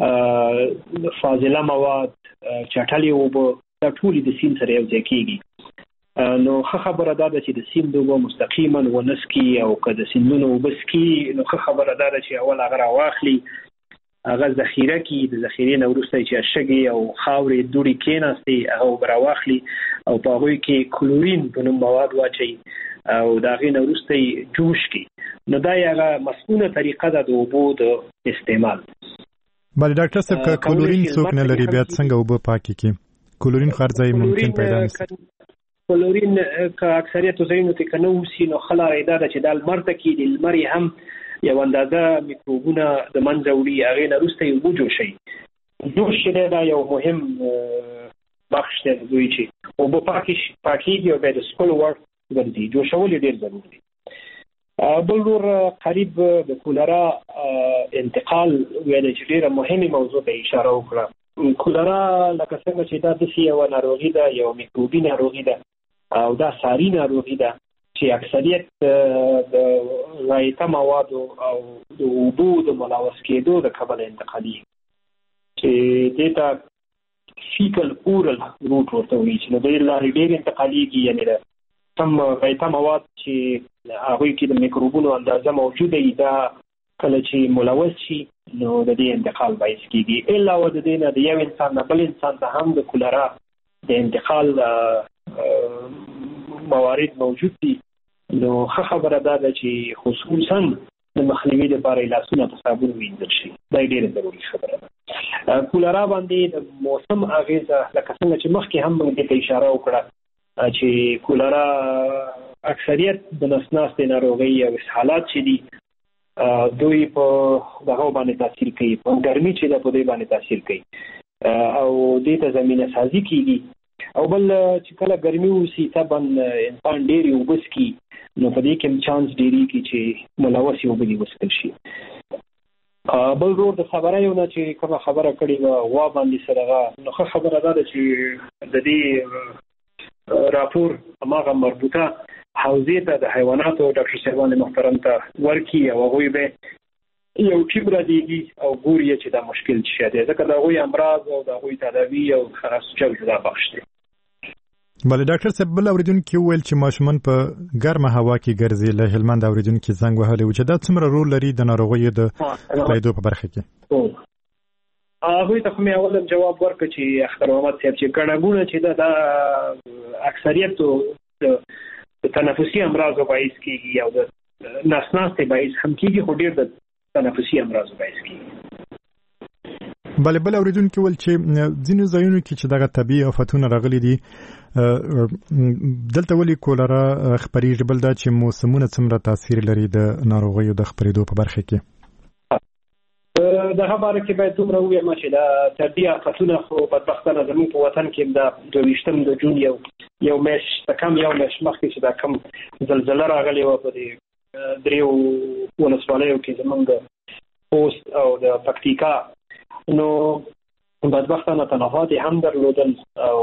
فاضله مواد چټلي او په ټولي د سین سره یو ځای کیږي. نو خبره ده چې د سین دوه مستقیما ونسکی او که د سیندونو وبسکی نو خبره ده چې اول هغه واخلي هغه ذخیره کی د ذخیره نو ورسته چې شګي او خاورې دوړي کېناستي هغه برا واخلي او په هغه کې کلورین په نوم مواد واچي او دا غي نو ورسته جوش کی. نو دا یو مسؤونه طریقه ده د اوبو د استعمال. بله ډاکټر صاحب کلورین څوک نه لري بیا څنګه وب پاکي کې کلورین خرځای ممکن پیدا نشي. کلورین که اکثریت زینو ته کنو سي نو خلاره ده چې د المرته کې د المری هم یو اندازه میکروبونه د منځوري هغه نه روسته یو جوړ شي. جوش دا یو مهم بخش دی دوی چې او په پاکي او د سکول ورک ورته جوړول ډیر ضروري دي. بل ور قریب د کولرا انتقال ویل چې ډیره مهمه موضوع ته اشاره وکړه. کولرا لکه څنګه چې دا د یو ناروغي ده یو میکروبي ناروغي ده او دا ساري ناروغي ده چې اکثریت د غایطه مواد او د اوبو د ملوث کېدو د کبله انتقالي چې دته فیکل اورل روټ ورته وایي چې د لارې ډیر انتقاليږي یعنی کم غایطه مواد چې هغه کې د میکروبونو اندازه موجوده ای دا کله چې ملوث شي نو د دې انتقال باعث کیږي. الا و د دې نه د یو انسان نه بل انسان ته هم د کولرا د انتقال موارد موجود دي. نو خبره ده چې خصوصا د مخنیوي لپاره لاسونه په صابون وینځل شي. دا ډیره ضروري خبره ده. کولرا باندې د موسم اغیزه لکه څنګه چې مخکې هم موږ ته اشاره وکړه چې کولرا اکثریت د نسناستې ناروغي او اسهالات چې دي دوی په دغه باندې تاثیر کوي، په ګرمي چې د په دې باندې تاثیر کوي او دې ته زمينه سازي کیږي. او بل چې کله ګرمي وسی طبعا انسان ډېری وبسکی نو په دې کې چانس ډېری کی چې ملوث یو بلی وسکل شي. بل ورور د خبره یو نه چې کومه خبره کړې و وا باندې سره نو خبره ده چې د دې راپور هغه مربوطه حوزې ته د حیواناتو ډاکټر صاحبان محترم ته ورکی او هغه به یو ټیم را دیږي او ګوري چې دا مشکل څه دی، ځکه دا غوي امراض او دا غوي تداوی او خاص جوړه بخښ دي. بله ډاکټر صاحب بل اوریدونکو ویل چې ماشومان په ګرمه هوا کې ګرځي، له هلمند اوریدونکو زنګ وهلی و چې دا څومره رول لري د ناروغیو د خپرېدو په برخه کې. هغه ته کومه اول جواب ورکړ چې اختر محمد صاحب چې ګڼګونه چې دا اکثریت د تنفسي امراضو باعث کیږي او د نسناستې باعث هم کیږي، خو ډیر د تنفسي امراضو باعث کیږي. بل اوریدونکو ول چې ځینو ځایونو کې چې دغه طبيعي آفتونه راغلي دي دلته ولې کولرا خپرېږي، بل دا چې موسمونه څومره تاثیر لري د ناروغیو د خپرېدو په برخه کې. دغه باره کې باید دومره ووایم چې دا طبيعي آفتونه خو بدبختانه زموږ په وطن کې د 22 د جون یو میاشت کم یو میاشت مخکې چې دا کم زلزلہ راغلی و په دې دریو ولسوالیو کې زموږ د پوسټ او د پکتیکا، نو بدبختانه تلفات هم درلودل او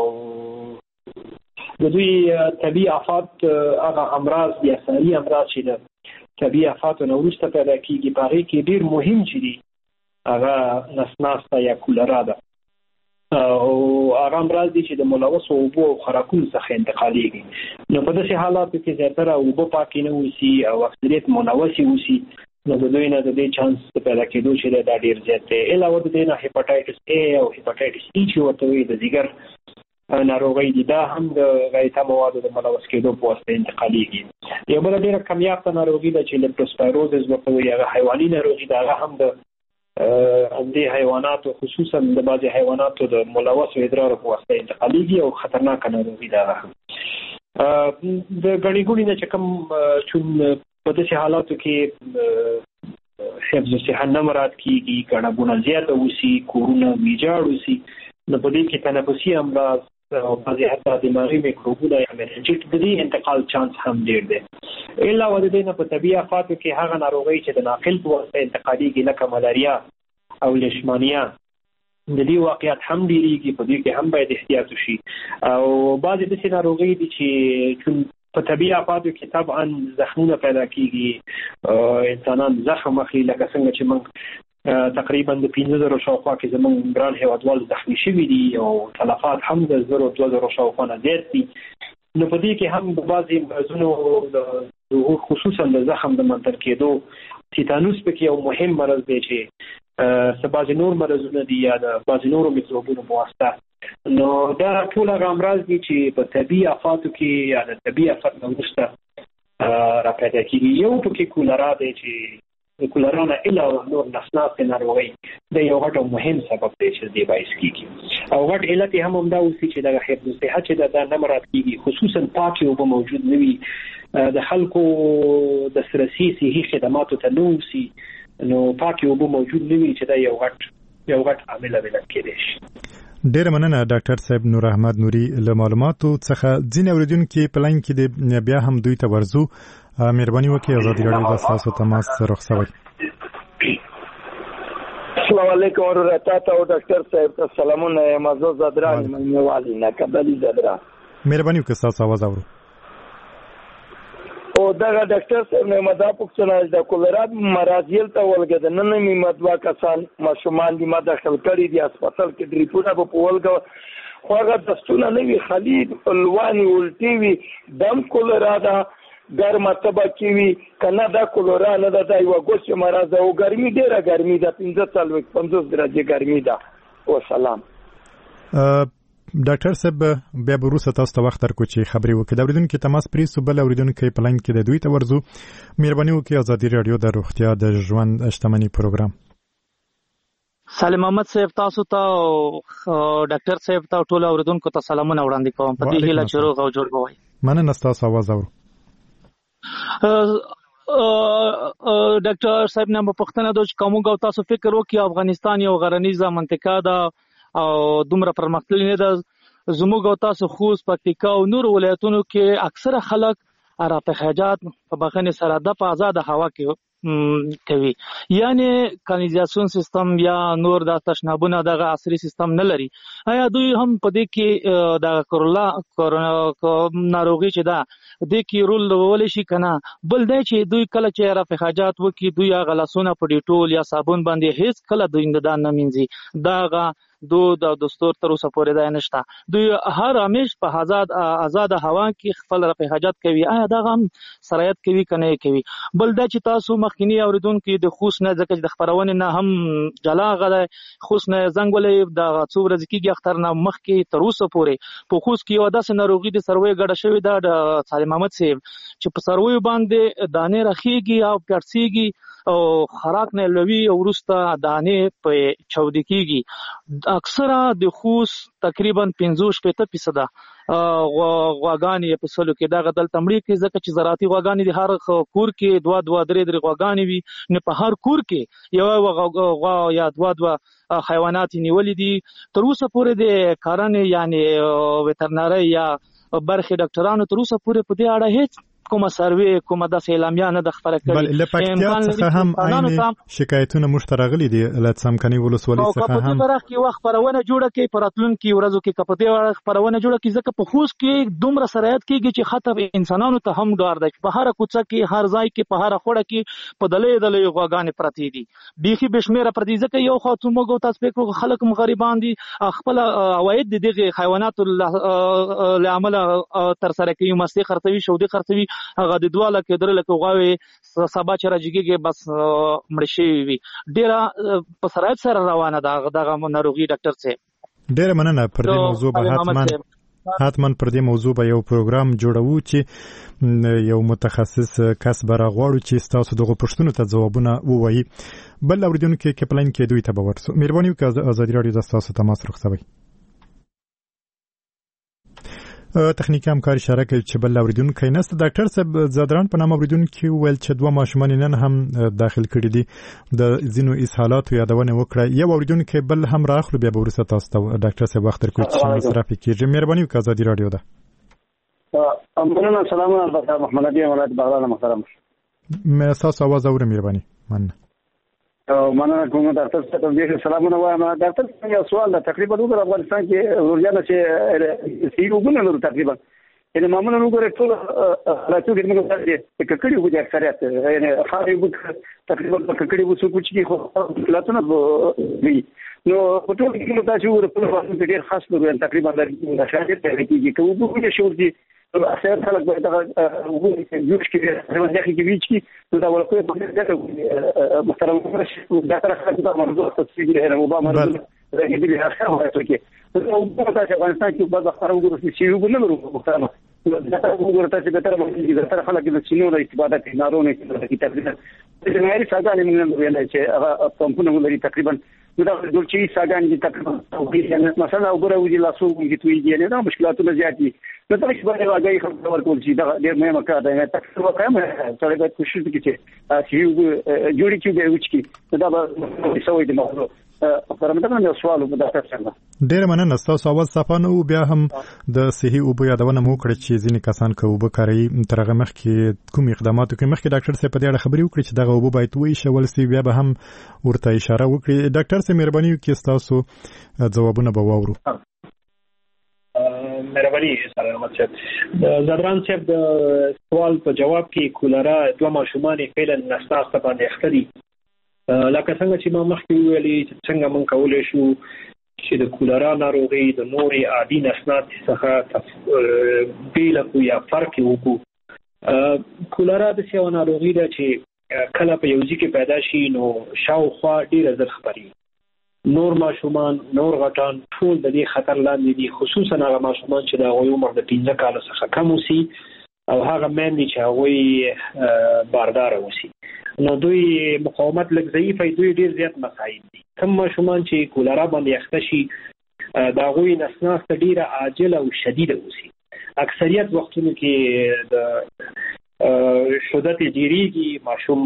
د دوی طبيعي آفات هغه امراض یا ساري امراض چې د طبيعي آفاتو نه وروسته پیدا کیږي په هغې کې ډېر مهم چې دي هغه نسناسته یا کولرا ده او هغه امراض دي چې د ملوثو اوبو او خوراکونو څخه انتقالېږي. نو په داسې حالاتو کې زیاتره اوبه پاکې نه اوسي او اکثریت ملوثې اوسي، نو د دوی نه د دې چانس پیدا کېدو چې دا ډېر زیات دی. علاوه د دې نه هیپاټایټس A او هیپاټایټس E چې ورته وایي د ځیګر ناروغي دي، دا هم د غایطه موادو د ملوث کېدو په واسطه انتقالېږي. یو بل ډېره کمیابه ناروغي ده چې لیپټوسپایروزس ورته وایي، هغه حیواني ناروغي ده، هغه هم د دې حیواناتو خصوصا د بعضي حیواناتو د ملوث ادرار په واسطه انتقالېږي او خطرناک ناروغي ده. د غړي ګونی نه چې کوم چون په داسې حالاتو کې حفظ صحت نه مراد کیږي، ګڼهګونه زیاته وسی، کورونه ویجاړ وسی، نو په دې کې تنفسي امراض او بعضې حتی دماغي میکروبونه یا مننجیت د دې انتقال چانس هم ډېر دی. علاوه د دې نه په طبیعي آفاتو کې هغه ناروغۍ چې د ناقل په واسطه انتقالېږي لکه ملاریا او لیشمانیا، د دې واقعیت هم ډېرېږي، په دې کې هم باید احتیاط وشي. او بعضې داسې ناروغۍ دي چې په طبیعي آفاتو کې طبعا زخمونه پیدا کیږي، انسانان زخم اخلي، لکه څنګه چې موږ تقریبا د 15,000 شاوخوا کې زموږ ګران هیوادوال زخمي شوي دي او تلفات هم د 2,000 شاوخوا نه زیات دي. نو په دې کې هم د بعضې مرضونو خصوصا د زخم د منتر کېدو تیتانوس پکې یو مهم مرض دی چې بعضې نور مرضونه دي یا د بعضې نورو میکروبونو په واسطه. نو دا ټول هغه امراض دي چې په طبیعي آفاتو کې یا د طبیعي آفات نه وروسته را پیدا کېږي. یو پکې کولرا دی چې د کولرا نه علاوه نور نسناستې ناروغۍ د یو غټ او مهم سبب دی چې دې باعث کېږي. او غټ علت یې هم همدا اوسي چې دغه حفظ صحت چې دا نه مراد کېږي، خصوصا پاکې اوبه موجود نه وي، د خلکو د دسترسي صحي خدماتو ته نه اوسي، نو پاکې اوبه موجود نه وي چې دا یو غټ عامل کېدی شي. ډېر مننه ډاکټر صاحب نور احمد نوري له معلوماتو څخه. ځینې اوریدونکي په لاین کې د بیا هم دوی ته ورځو، مهرباني وکړئ ازادي راډیو د تاسو تماس رخصوي. السلام علیکم ورحمت الله او ډاکټر صاحب ته سلامونه. مزو زدران منوالي نه کبلی زدرا، مهرباني وکړئ تاسو आवाज اورو. او دا ډاکټر صاحب نه مدا پوښتنه د کولرا مرضیل ته ولګد نن می مدوا کسان ماشومان دي ما داخل کړي دي هسپتال کې ډریپونه په ولګو خو هغه دستونه نه وی خالد الوانی ولټي وی دم کولرا دا ګرمه تبه کې وی کنه دا کولرا نه دا یو ګوش مرز او ګرمي ډیره ګرمي ده 15 درجه ګرمي ده. او سلام ډاکټر صاحب بیا وروسته تاسو ته وخت درکو چې خبرې وکړئ. د اوریدونکو تماس پریسو بل اوریدونکو په لاین کې د دوی ته ورځو. مهرباني وکړئ ازادي راډیو د روغتیا د ژوند شتمنۍ پروګرام. سالم احمد صاحب تاسو ته ډاکټر صاحب ته ټول اوریدونکو ته سلامونه وړاندې کوم په دې هیله چې روغ او جوړ وای. مننه ستاسو आवाज اورو. ډاکټر صاحب نه پوښتنه دوی کوم او تاسو فکر وکړئ افغانستان یو غرنیزه منطقه ده او دومره پرمختللې نه ده. زموږ او تاسو خوست پکتیکا او نور ولایتونو کې اکثره خلک رافعاجات په بخښنې سره د په آزاد هوا کې کوي، یعنی کانالیزاسیون سیستم یا نور د تشنابونه دغه عصري سیستم نه لري. آیا دوی هم په دې کې د کورونا ناروغي چې ده دې کې رول لوبولی شي کنه؟ بل دی چې دوی کله چې رافعاجات وکړي دوی هغه لاسونه په ډیټول یا صابون باندې هیڅ کله دوی نه مینځي، دغه د دستور تر اوسه پورې دا نشته. دوی هر همیش په آزاد هوا کې خپل رافعاجات کوي. آیا دا هم سرایت کوي کنه کوي؟ بل دا چې تاسو مخکینی اوریدونکو د خوست نه ځکه چې د خبرونه نه هم جلا غله خوست نه زنګ ولې د څو ورځې کېږي اختر نه مخکې تر اوسه پورې په خوست کې یو داسې ناروغي د سروي ګډه شوې ده د سالم احمد صاحب چې په سروي باندې دانې رخیږي او پړسیږي او خوراک نه لوي او ورسته دانې په چودي کېږي. اکثره د خوست تقریبا 50% غواګانې په سلو کې دغه دلته مړي کې ځکه چې زراعتي غواګانې د هر کور کې 2-3 غواګانې وي، نه په هر کور کې یو غوا یا 2 حیوانات نیولې دي. تر اوسه پورې د کارنې یعنی وترنری یا برخې ډاکټرانو تر اوسه پورې په دې اړه هیڅ کومه سروي کومه د اعلامیه نه د خبره کړې. بل لپکتیا څخه هم عین شکایتونه مشترغلي دي له څمکني ولسوالۍ څخه هم په برخ کې وخت خبرونه جوړه کې پراتلون کې ورځو کې کپدې خبرونه جوړه کې ځکه په خوست کې دومره سرایت کېږي چې خطر انسانانو ته هم ډار دی. په هر کوڅه کې هر ځای کې په هر خوړه کې په دلې غواګانې پرتی دي بيخي بشمیره پر دې ځکه یو خاطر موږ تاسو په خلک مغریبان دي خپل عواید دغه حیوانات له عمل تر سره کوي مستی خرڅوي شودي خرڅوي هغه د 2 لکه درې لکه غواوي سبا چې راځيږي بس مړ شي وي. ډیره په سرایت سره روانه ده دغه ناروغي. ډاکټر صاحب ډیره مننه پر دې موضوع به حتما پر دې موضوع به یو پروګرام جوړو چې یو متخصص کس برغواړو چې تاسو دغه پښتنو ته ځوابونه ووایي. بل اوریدونکو کې پلان کې دوی ته به ورسو. مهرباني وکړئ ازادي رادیو د تاسو تماس رخصوي. تخنیکی همکار اشاره کوي چې بل اوریدونکو نست ډاکټر صاحب زادران په نام اوریدونکو ویل چې 2 ماشومان نن هم داخل کړي دي د زینو اسهالات یادونه وکړه. یو اوریدونکو بل هم راخلو بیا به ورسره تاسو ته ډاکټر صاحب وخت تر کوم چې مصرف کیږي. مهرباني وکړئ ازادي رادیو ده. امرنا سلام علیکم محمد ابي ولایت بغلان محترم. مې تاسو आवाज اورم مهرباني. مننه کوم ډاکټر صاحب دې سلامونه وایم. ډاکټر صاحب یو سوال ده. تقریبا وګور افغانستان کې ورجانه چې سیوګونه نور تقریبا ان معمولا وګور ټول راځو کې موږ چې ککړي وځي اکثریت یعنی خاري وګ تقریبا ککړي وځو چې خو لاتونه وي نو په ټول کې موږ تاسو ور په واسطه ډېر خاص نو تقریبا د شاګرد ته کېږي کوم وګورئ شو دي اکثر خلک به دا وګورئ چې یو شي راځي کې ویچ کی دا ولکه په دې ځای محترم دا تر خلک دا موضوع تفصیل نه مبامر راځي دې اخر وایي چې نو په تاسو افغانستان کې بعض خبرو وګورئ چې یو ګنه محترم دا وګورئ چې به تر باندې دا تر خلک د چینو د استفاده کوي نارونه کې تقریبا د معیاري ساګانې موږ ویل چې هغه پمپونه لري تقریبا دا د چي ساګانې تقریبا مثلا وګورئ چې لاسو کې توي دي نه دا مشکلاتونه زیات دي نو تاسو باندې واګي خبر کول چې دا ډېر مهمه کار ده تاسو وکړئ چې باید کوشش وکړئ چې یو جوړی چې به وچکی دا به سوي دي موضوع پرمختګ نه سوال په داسې څنګه ډېر مننه تاسو اول صفانه او بیا هم د صحي او بیا دونه مو کړی چې ځینې کسان کوي به کاری ترغه مخ کې کوم اقدامات کوي مخ کې ډاکټر صاحب په دې اړه خبري وکړي چې دغه وبو باید وي شول سی بیا به هم ورته اشاره وکړي. ډاکټر صاحب مهرباني وکړئ تاسو ځوابونه به واورو. مهرباني سره احمد صاحب زدران صاحب د سوال په جواب کې کولرا 2 ماشومان فعلا نستاس ته باندې اختري لکه څنګه چې ما مخکې ویلي چې څنګه مونږ کولای شو چې د کولرا ناروغي د نوري عادي نسنات څخه بیل کو یا فرق وکړو. کولرا د سیو ناروغي ده چې کله په یو ځای کې پیدا شي نو شاوخوا ډیره زر خبري نور ماشومان نور غټان ټول د دې خطر لاندې دي خصوصا هغه ماشومان چې د عمر د 15 کال څخه کم وسی او هغه مېندې چې هغه باردار اوسي نو دوی مقاومت لږ ضعیف وي دوی ډیر زیات مساعد دي کوم ماشومان چې کولرا باندې اخته شي دا غوي نسناس ډیره عاجله او شدیده اوسي اکثریت وختونو کې د شدت ډیریږي ماشوم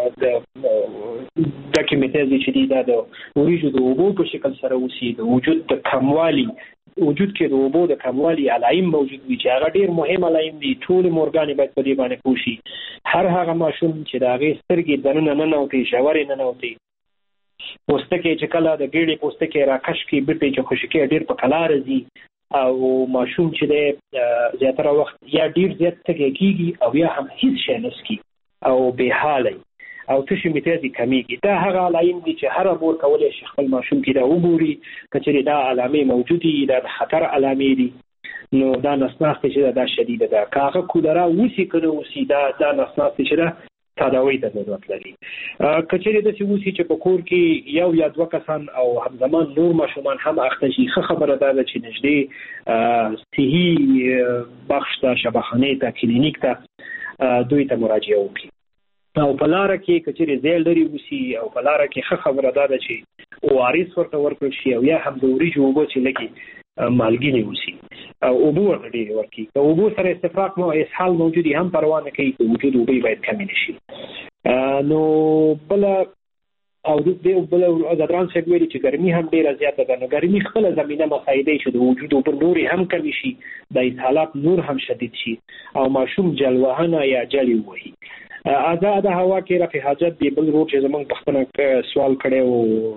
د کیمیتازي چې دی د وریجو د اوبو په شکل سره اوسي د وجود د کموالي وجود کې د اوبو د کموالي علایم موجود وي چې هغه ډیر مهم علایم دي ټول مورګان باید په دې باندې پوښي هر هغه ماشوم چې د هغه سترګې دننه نه نوتي شاورې نه نوتي پوستکی چې کله د ګیړې پوستکی راکش کې بیرته چې خوشکی ډیر په کلار زی او ماشوم چې د زیاتره وخت یا ډیر زیات تګیږي او یا هم هیڅ شي نسکی او به حالي او تشي میتازي کمیږي دا هغه علایم دي چې هر مور کولای شي خپل ماشوم کې دا وګوري کچې دا علامې موجودي دا خطر علامې دي نو دا نسناس چې دا شدیده ده کاغه کولرا وسی کنه وسی دا نسناس چې دا تداوی ته ضرورت لري کچې د سیوسی چې په کور کې یو یا دوه کسان او همزمان نور ماشومان هم اخته شي خبره ده چې نږدې صحي بخش ته شبخانه ته کلینیک ته دوی ته مراجعه وکړي او په لار کې کچې زیل لري وسی او په لار کې خبره ده چې وارث ورته ورکړي شي او یا هم د وریجو وبو چې لګي مالګینی وسی او وبو ورته ډیر ورکی او وبو سره استفراق نو اسهال موجودي هم پروا نه کوي چې وجود وبې باید کم نشي نو بل او د دې بل ځدران څخه ویلي چې ګرمي هم ډیره زیاته ده نو ګرمي خپل زمينه مساعده شي د وجود په نوري هم کم شي د اسهالات نور هم شدید شي او ماشوم جلوهنه یا جلی وهي آزاد هوا کې رفع حاجت دی بل ورو چې زمونږ پښتنه سوال کړي او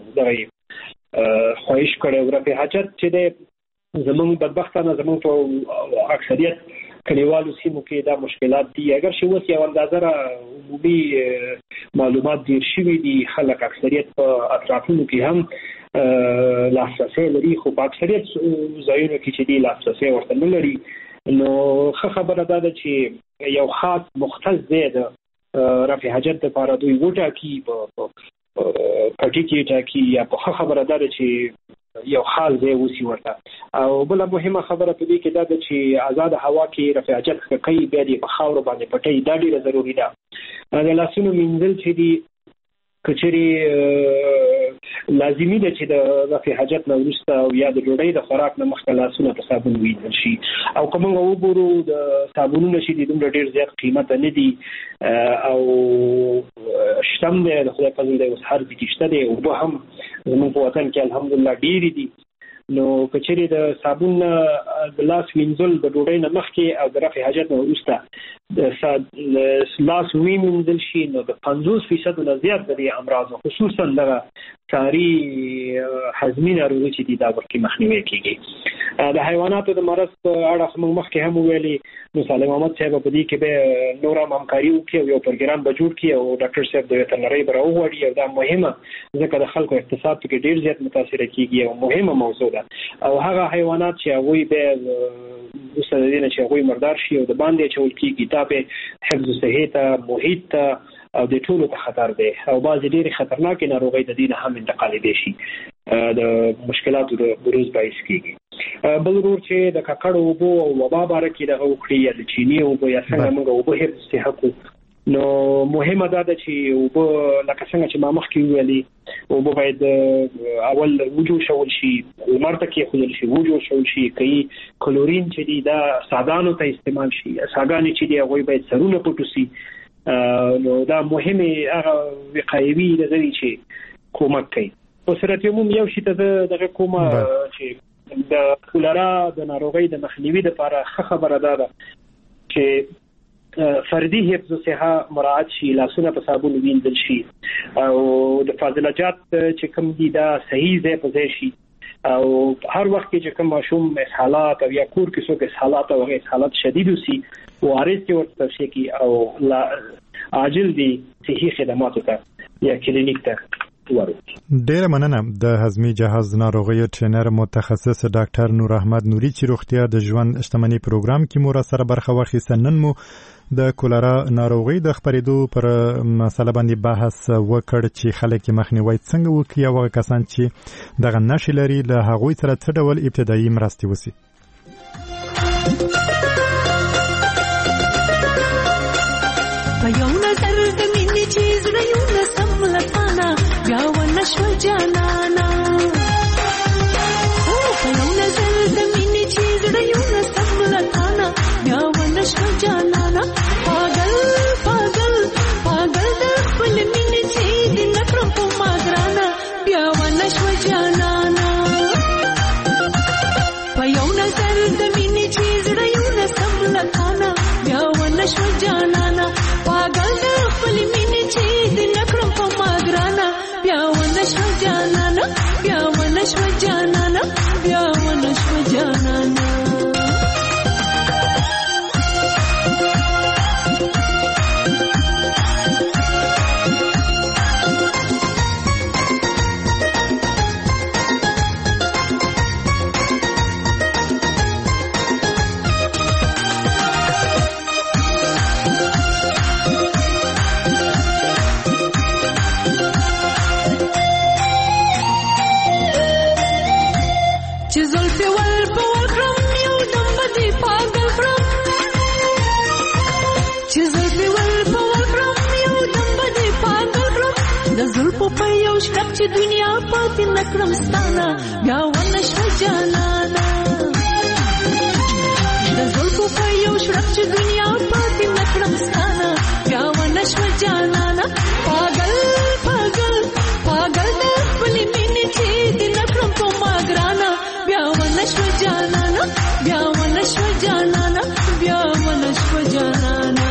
دغه خواهش کړي او رفع حاجت چې د زمونږ بدبختانه زمونږ په اکثریت کلیوالو سیمو کې دا مشکلات دي اگر شي وس یو اندازه عمومي معلومات ډیر شوي دي خلک اکثریت په اطرافونو کې هم لاسرسي لري خو په اکثریت ځایونو کې چې دی لاسرسي ورته نه لري نو خبره ده چې یو خاص مختص دی د رفع حاجت لپاره دوی وټا کی په پټی کې ټاکی یا په خبره ده چې یو خاص دی وسی ورته او بل مهمه خبره په دې کې ده چې آزاد هوا کې رفع حاجت کوي بیا دې په خاور باندې پټي دا ډیره ضروری ده د لاسونو منځل چې دی کچري لازمی ده چې د رفع حاجت نه وروسته او یا د ډوډۍ د خوراک نه مخکې لاسونه په صابون وینځل شي او کوم وګورو د صابونونو چې د دومره ډیر زیات قیمت نه دي او شتم ده د خدای فضل دی اوس هر ځای کې شته دی او به هم زموږ په وطن کې الحمدلله ډیر دي نو کچري د صابون د لاس وینځل د ډوډۍ نه مخکې او د رفع حاجت نه وروسته د لاس وینځل شي نو د 50% نه زیات د امراض خصوصا د ساری هضمي ناروغي چې دي دا ورکی مخنیوي کیږي د حیواناتو د مرض په اړه موږ مخکې هم ویلي نو سالم محمد صاحب په دې کې به نور همکاري وکړي او یو پروګرام به جوړ کړي او ډاکټر صاحب د وترنري برا وغوړي او دا مهمه ځکه د خلکو اقتصاد کې ډیر زیات متاثر کیږي او مهمه موضوع ده او هغه حیوانات چې هغه به وسره دي چې هغه مردار شي او د باندې چول کیږي تابع حفظ صحت محیط او د ټولو ته خطر دی او بعض ډېر خطرناک ناروغي د دې هم انتقال دي شي د مشکلاتو د بروز باعث کیږي بل ورور چې د ککړو وبو او وبا باره کې د وکړي یا د چینی او یا څنګه موږ وبو هر صحت نو مهمه ده چې وبو لکه څنګه چې ما مخکې ویلي وبو باید اول وجو شول شي مرته کې خو شي وجو شول شي کوي کلورین چې دی دا ساګانو ته استعمال شي ساګانی چې دی هغه باید سرونه پټو سي نو دا مهمه هغه وقایوي لري چې کومک کوي په صورت عموم یو شی ته دغه کومه چې د کولرا د ناروغي د مخنیوي لپاره خبره ده چې فردي حفظ صحه مراعات شي لاسونه په صابون وینځل شي او د فاضله جات چې کوم دي دا صحیح ځای په ځای شي او هر وخت چې کوم ماشوم اسهالات او یا کور کې څوک اسهالات او اسهالات شدید وسی وارث کې ورته توصیه کی او عاجل دي صحي خدماتو ته یا کلینیک ته ورته. ډیره مننه د هضمي جهاز ناروغیو ټرینر متخصص ډاکټر نور احمد نوري چې روغتیا د ژوند شتمنۍ پروګرام کې مو سره برخه واخیسته. نن مو د کولرا ناروغي د خپرېدو پر مسله باندې بحث وکړ چې خلک مخنیوي څنګه وکړي او کسان چې دغه نشي لري له هغوی سره څه ډول ابتدایي مرستې وسی. په یو نظر د مینې چې زړونه سملتانا بیا ونشو جانانا په یو نظر د مینې چې زړونه سملتانا بیا ونشو جانانا پاگل پاگل پاگل د خپل مینې چې د نکړم په ما ګرانا بیا ونشو جانانا په یو نظر د مینې چې زړونه سملتانا بیا ونشو جانانا پاگل د خپل مینې چې د نکړم په ما ګرانا بیا ونشو جانانا بیا ونشو جانانا بیا ونشو جانانا په یو شرک چې دنیا پاتې نکړم ستانه بیا ونشو جانانا د زلفو په یو شرک چې دنیا پاتې نکړم ستانه بیا ونشو جانانا پاگل پاگل پاگل د خپل مینې چې د نکړم په ما ګرانا بیا ونشو جانانا بیا ونشو جانانا بیا ونشو جانانا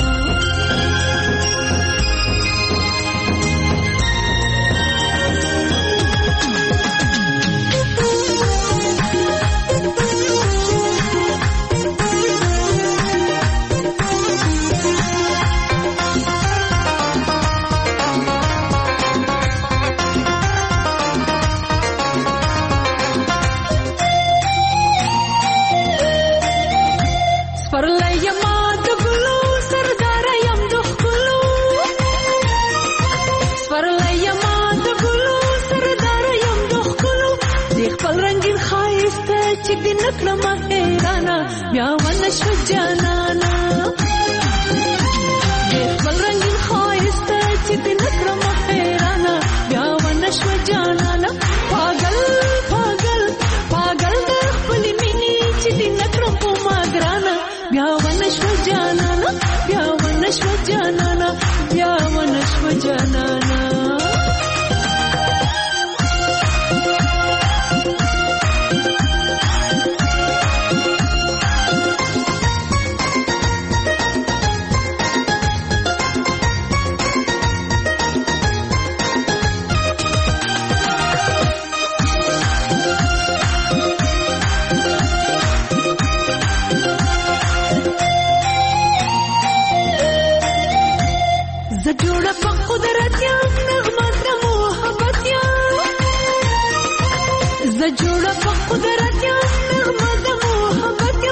چې د نکړم حیرانا بیا ونشو جانانا د خپل رنګین ښایسته چې د نکړم حیرانا بیا ونشو جانانا پاگل پاگل پاگل د خپل مینې چې د نکړم په ما ګرانا بیا ونشو جانانا بیا ونشو جانانا بیا ونشو جانانا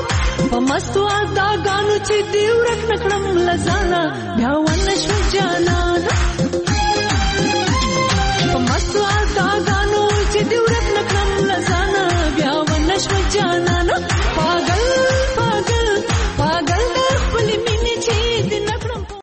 مستو ادا غانو چې دی ورک نکړم لزانا بیا ونشو جانا